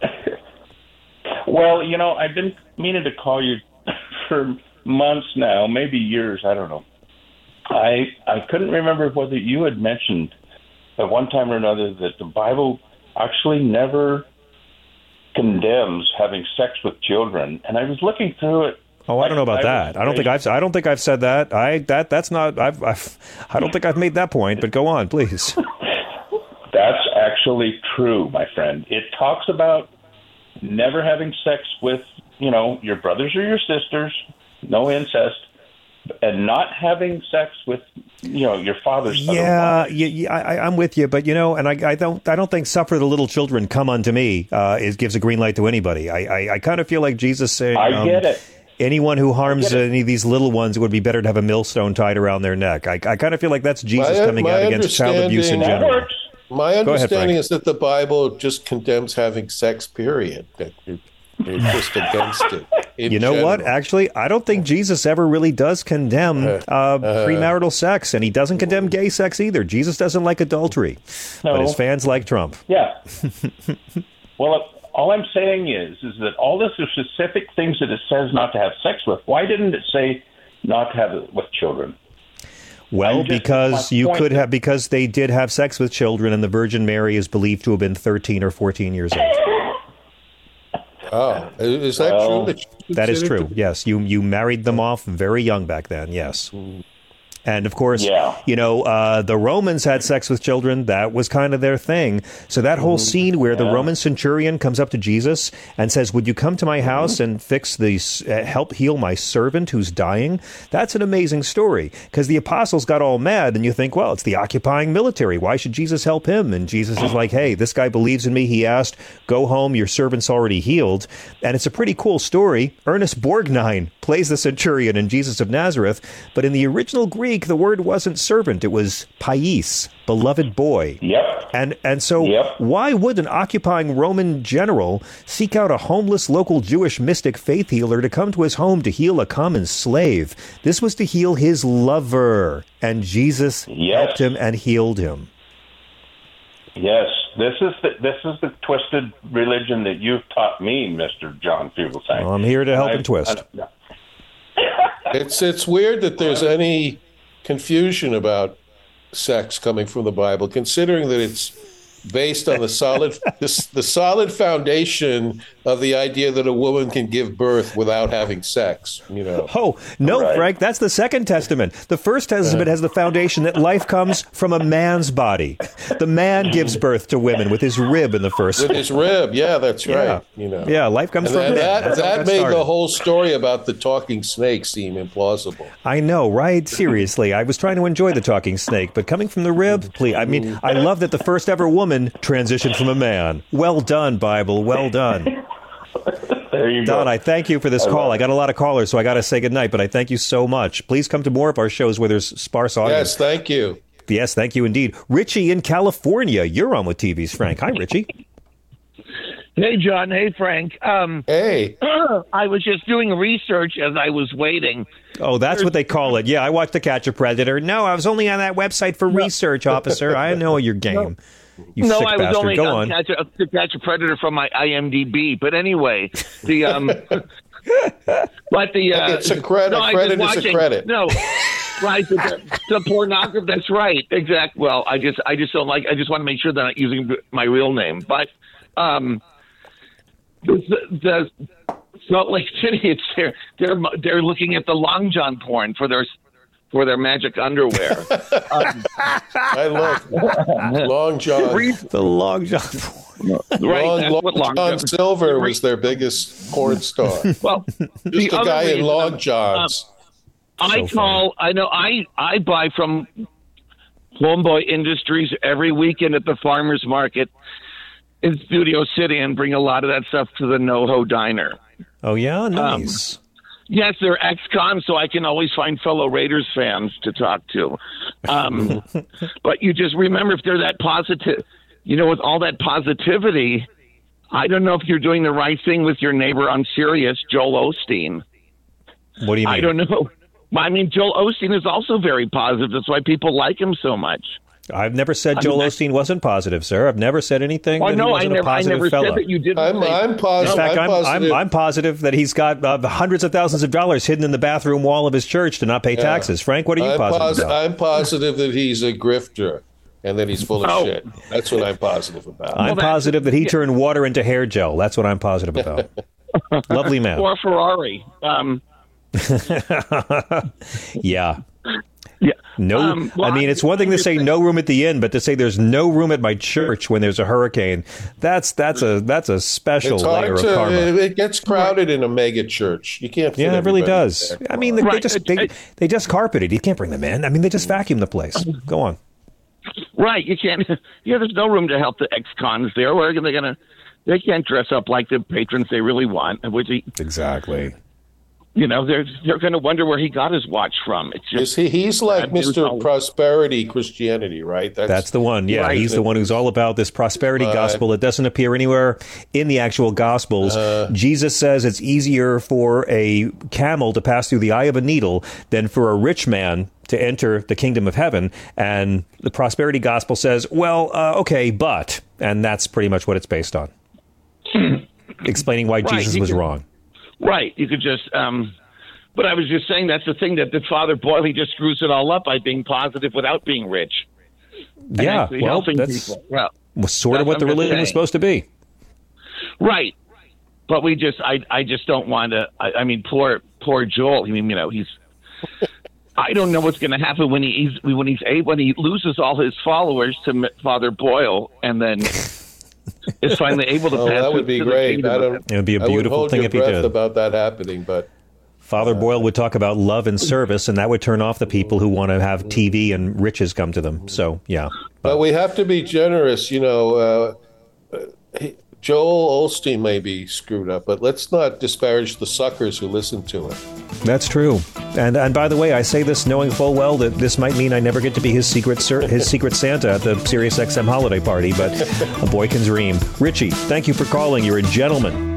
Well, you know, I've been meaning to call you for months now, maybe years, I don't know. I I couldn't remember whether you had mentioned at one time or another that the Bible actually never condemns having sex with children, and I was looking through it. Oh, I don't know about I that. was I don't think I've. I don't think I've said that. I that that's not. I've. I've I don't think I've made that point. But go on, please. That's actually true, my friend. It talks about never having sex with, you know, your brothers or your sisters, no incest, and not having sex with, you know, your father's other Yeah, yeah, yeah I, I'm with you, but you know, and I, I don't, I don't think "suffer the little children come unto me" uh, is gives a green light to anybody. I, I, I kind of feel like Jesus saying, I um, get it. anyone who harms get it. any of these little ones, it would be better to have a millstone tied around their neck. I, I kind of feel like that's Jesus My- coming my out against child abuse in understanding- general. My Go ahead, understanding Frank. is that the Bible just condemns having sex, period. That it, it's just against it. in You know what? general. Actually, I don't think Jesus ever really does condemn uh, premarital sex, and he doesn't condemn gay sex either. Jesus doesn't like adultery, but No. his fans like Trump. Yeah. Well, all I'm saying is, is that all the specific things that it says not to have sex with, why didn't it say not to have it with children? Well, I'm just- because my you point could is- have, because they did have sex with children, and the Virgin Mary is believed to have been thirteen or fourteen years old. Oh, is that Well, true? That, you That is consider true. to- Yes, you you married them off very young back then. Yes. And of course, Yeah. you know, uh, the Romans had sex with children. That was kind of their thing. So that whole scene where the Roman centurion comes up to Jesus and says, "Would you come to my house and fix the uh, help heal my servant who's dying?" That's an amazing story because the apostles got all mad, and you think, well, it's the occupying military. Why should Jesus help him? And Jesus is like, "Hey, this guy believes in me. He asked, go home. Your servant's already healed." And it's a pretty cool story. Ernest Borgnine plays the centurion in Jesus of Nazareth, but in the original Greek, Greek, the word wasn't servant. It was pais, beloved boy. Yep. And and so Yep. why would an occupying Roman general seek out a homeless local Jewish mystic faith healer to come to his home to heal a common slave? This was to heal his lover, and Jesus Yes. helped him and healed him. Yes, this is the this is the twisted religion that you've taught me, Mister John Fugelsang. Well, I'm here to help I- and twist. I- It's it's weird that there's any confusion about sex coming from the Bible, considering that it's based on the solid the, the solid foundation of the idea that a woman can give birth without having sex. You know. Oh, no, Frank, that's the Second Testament. The First Testament has the foundation that life comes from a man's body. The man gives birth to women with his rib in the first. With his rib, yeah, that's right. Yeah. You know, Yeah, life comes and from then man. that. That's how That it made started. the whole story about the talking snake seem implausible. I know, right? Seriously, I was trying to enjoy the talking snake, but coming from the rib, please. I mean, I love that the first ever woman transitioned from a man. Well done, Bible. Well done. There you Don, go. I thank you for this I call. love I got a lot of callers, so I got to say goodnight, but I thank you so much. Please come to more of our shows where there's sparse audience. Yes, thank you. Yes, thank you indeed. Richie in California. You're on with T V's Frank. Hi, Richie. Hey, John. Hey, Frank. Um, hey. I was just doing research as I was waiting. Oh, that's what they call it. Yeah, I watched To Catch a Predator. No, I was only on that website for research, officer. I know your game. You no, sick I was bastard. only Go on on. catch a, to catch a predator from my I M D B. But anyway, the um, but the uh, It's a credit. no, I Credit was is a watching- credit. No, right? The, the pornography. That's right. Exact. Well, I just I just don't like. I just want to make sure that I'm not using my real name. But um, the, the Salt Lake City. It's they're they're they're looking at the Long John porn for their. For their magic underwear. um, I love Long John. The Long John. Right, Long, that's Long what Long John John- Silver was their biggest porn star. Well, just the a other guy in reason, Long um, Johns. I call. I know. I I buy from Homeboy Industries every weekend at the farmers market in Studio City and bring a lot of that stuff to the NoHo Diner. Oh, yeah? Nice. Um, yes, they're ex-cons, so I can always find fellow Raiders fans to talk to. Um, but you just remember, if they're that positive, you know, with all that positivity, I don't know if you're doing the right thing with your neighbor on Sirius, Joel Osteen. What do you mean? I don't know. I mean, Joel Osteen is also very positive. That's why people like him so much. I've never said I Joel mean, Osteen wasn't positive, sir. I've never said anything Oh, that no, he I wasn't never, a I positive never fellow. said that you didn't. I'm, say- I'm positive. In fact, I'm, I'm, positive. I'm, I'm positive that he's got uh, hundreds of thousands of dollars hidden in the bathroom wall of his church to not pay Yeah. taxes. Frank, what are you I'm positive posi- about? I'm positive that he's a grifter and that he's full of Oh. shit. That's what I'm positive about. I'm positive that he turned water into hair gel. That's what I'm positive about. Lovely man. Or Ferrari. Um, Yeah. Yeah. No, Um, well, I mean, it's one thing to say no room at the inn, but to say there's no room at my church when there's a hurricane, that's that's a that's a special It's layer hard of to. karma. It gets crowded in a mega church. You can't. Fit Yeah, it really everybody does. there. I mean, they, they Right. just they, they just carpeted. You can't bring them in. I mean, they just vacuum the place. Go on. right. You can't. Yeah, there's no room to help the ex-cons there. Where are they going to? They can't dress up like the patrons they really want. Which he, Exactly. you know, they're they're going to wonder where he got his watch from. It's just Is he, he's like I mean, Mister it's- Prosperity Christianity, right? That's the one. Yeah, Right. he's the one who's all about this prosperity Right. gospel. It doesn't appear anywhere in the actual gospels. Uh. Jesus says it's easier for a camel to pass through the eye of a needle than for a rich man to enter the kingdom of heaven. And the prosperity gospel says, well, uh, okay, but, and that's pretty much what it's based on. Explaining why Right, Jesus he was could- wrong. right. You could just. Um, but I was just saying that's the thing that the Father Boyle, he just screws it all up by being positive without being rich. And Yeah, actually well, helping that's people. Well, was sort of that's what the I'm just religion was saying. supposed to be. Right. But we just, I, I just don't want to. I, I mean, poor, poor Joel. I mean, you know, he's. I don't know what's going to happen when he, he's when he's able, when he loses all his followers to M- Father Boyle, and then is finally able to Oh, pass. that it would be to the great. kingdom I of don't. heaven. It would be a I would beautiful hold thing your if he breath did. about that happening, but Father Boyle would talk about love and service, and that would turn off the people who want to have T V and riches come to them. So, yeah. but we have to be generous. You know, uh, he, Joel Osteen may be screwed up, but let's not disparage the suckers who listen to him. That's true. And and by the way, I say this knowing full well that this might mean I never get to be his secret his secret Santa at the Sirius X M holiday party, but a boy can dream. Richie, thank you for calling. You're a gentleman.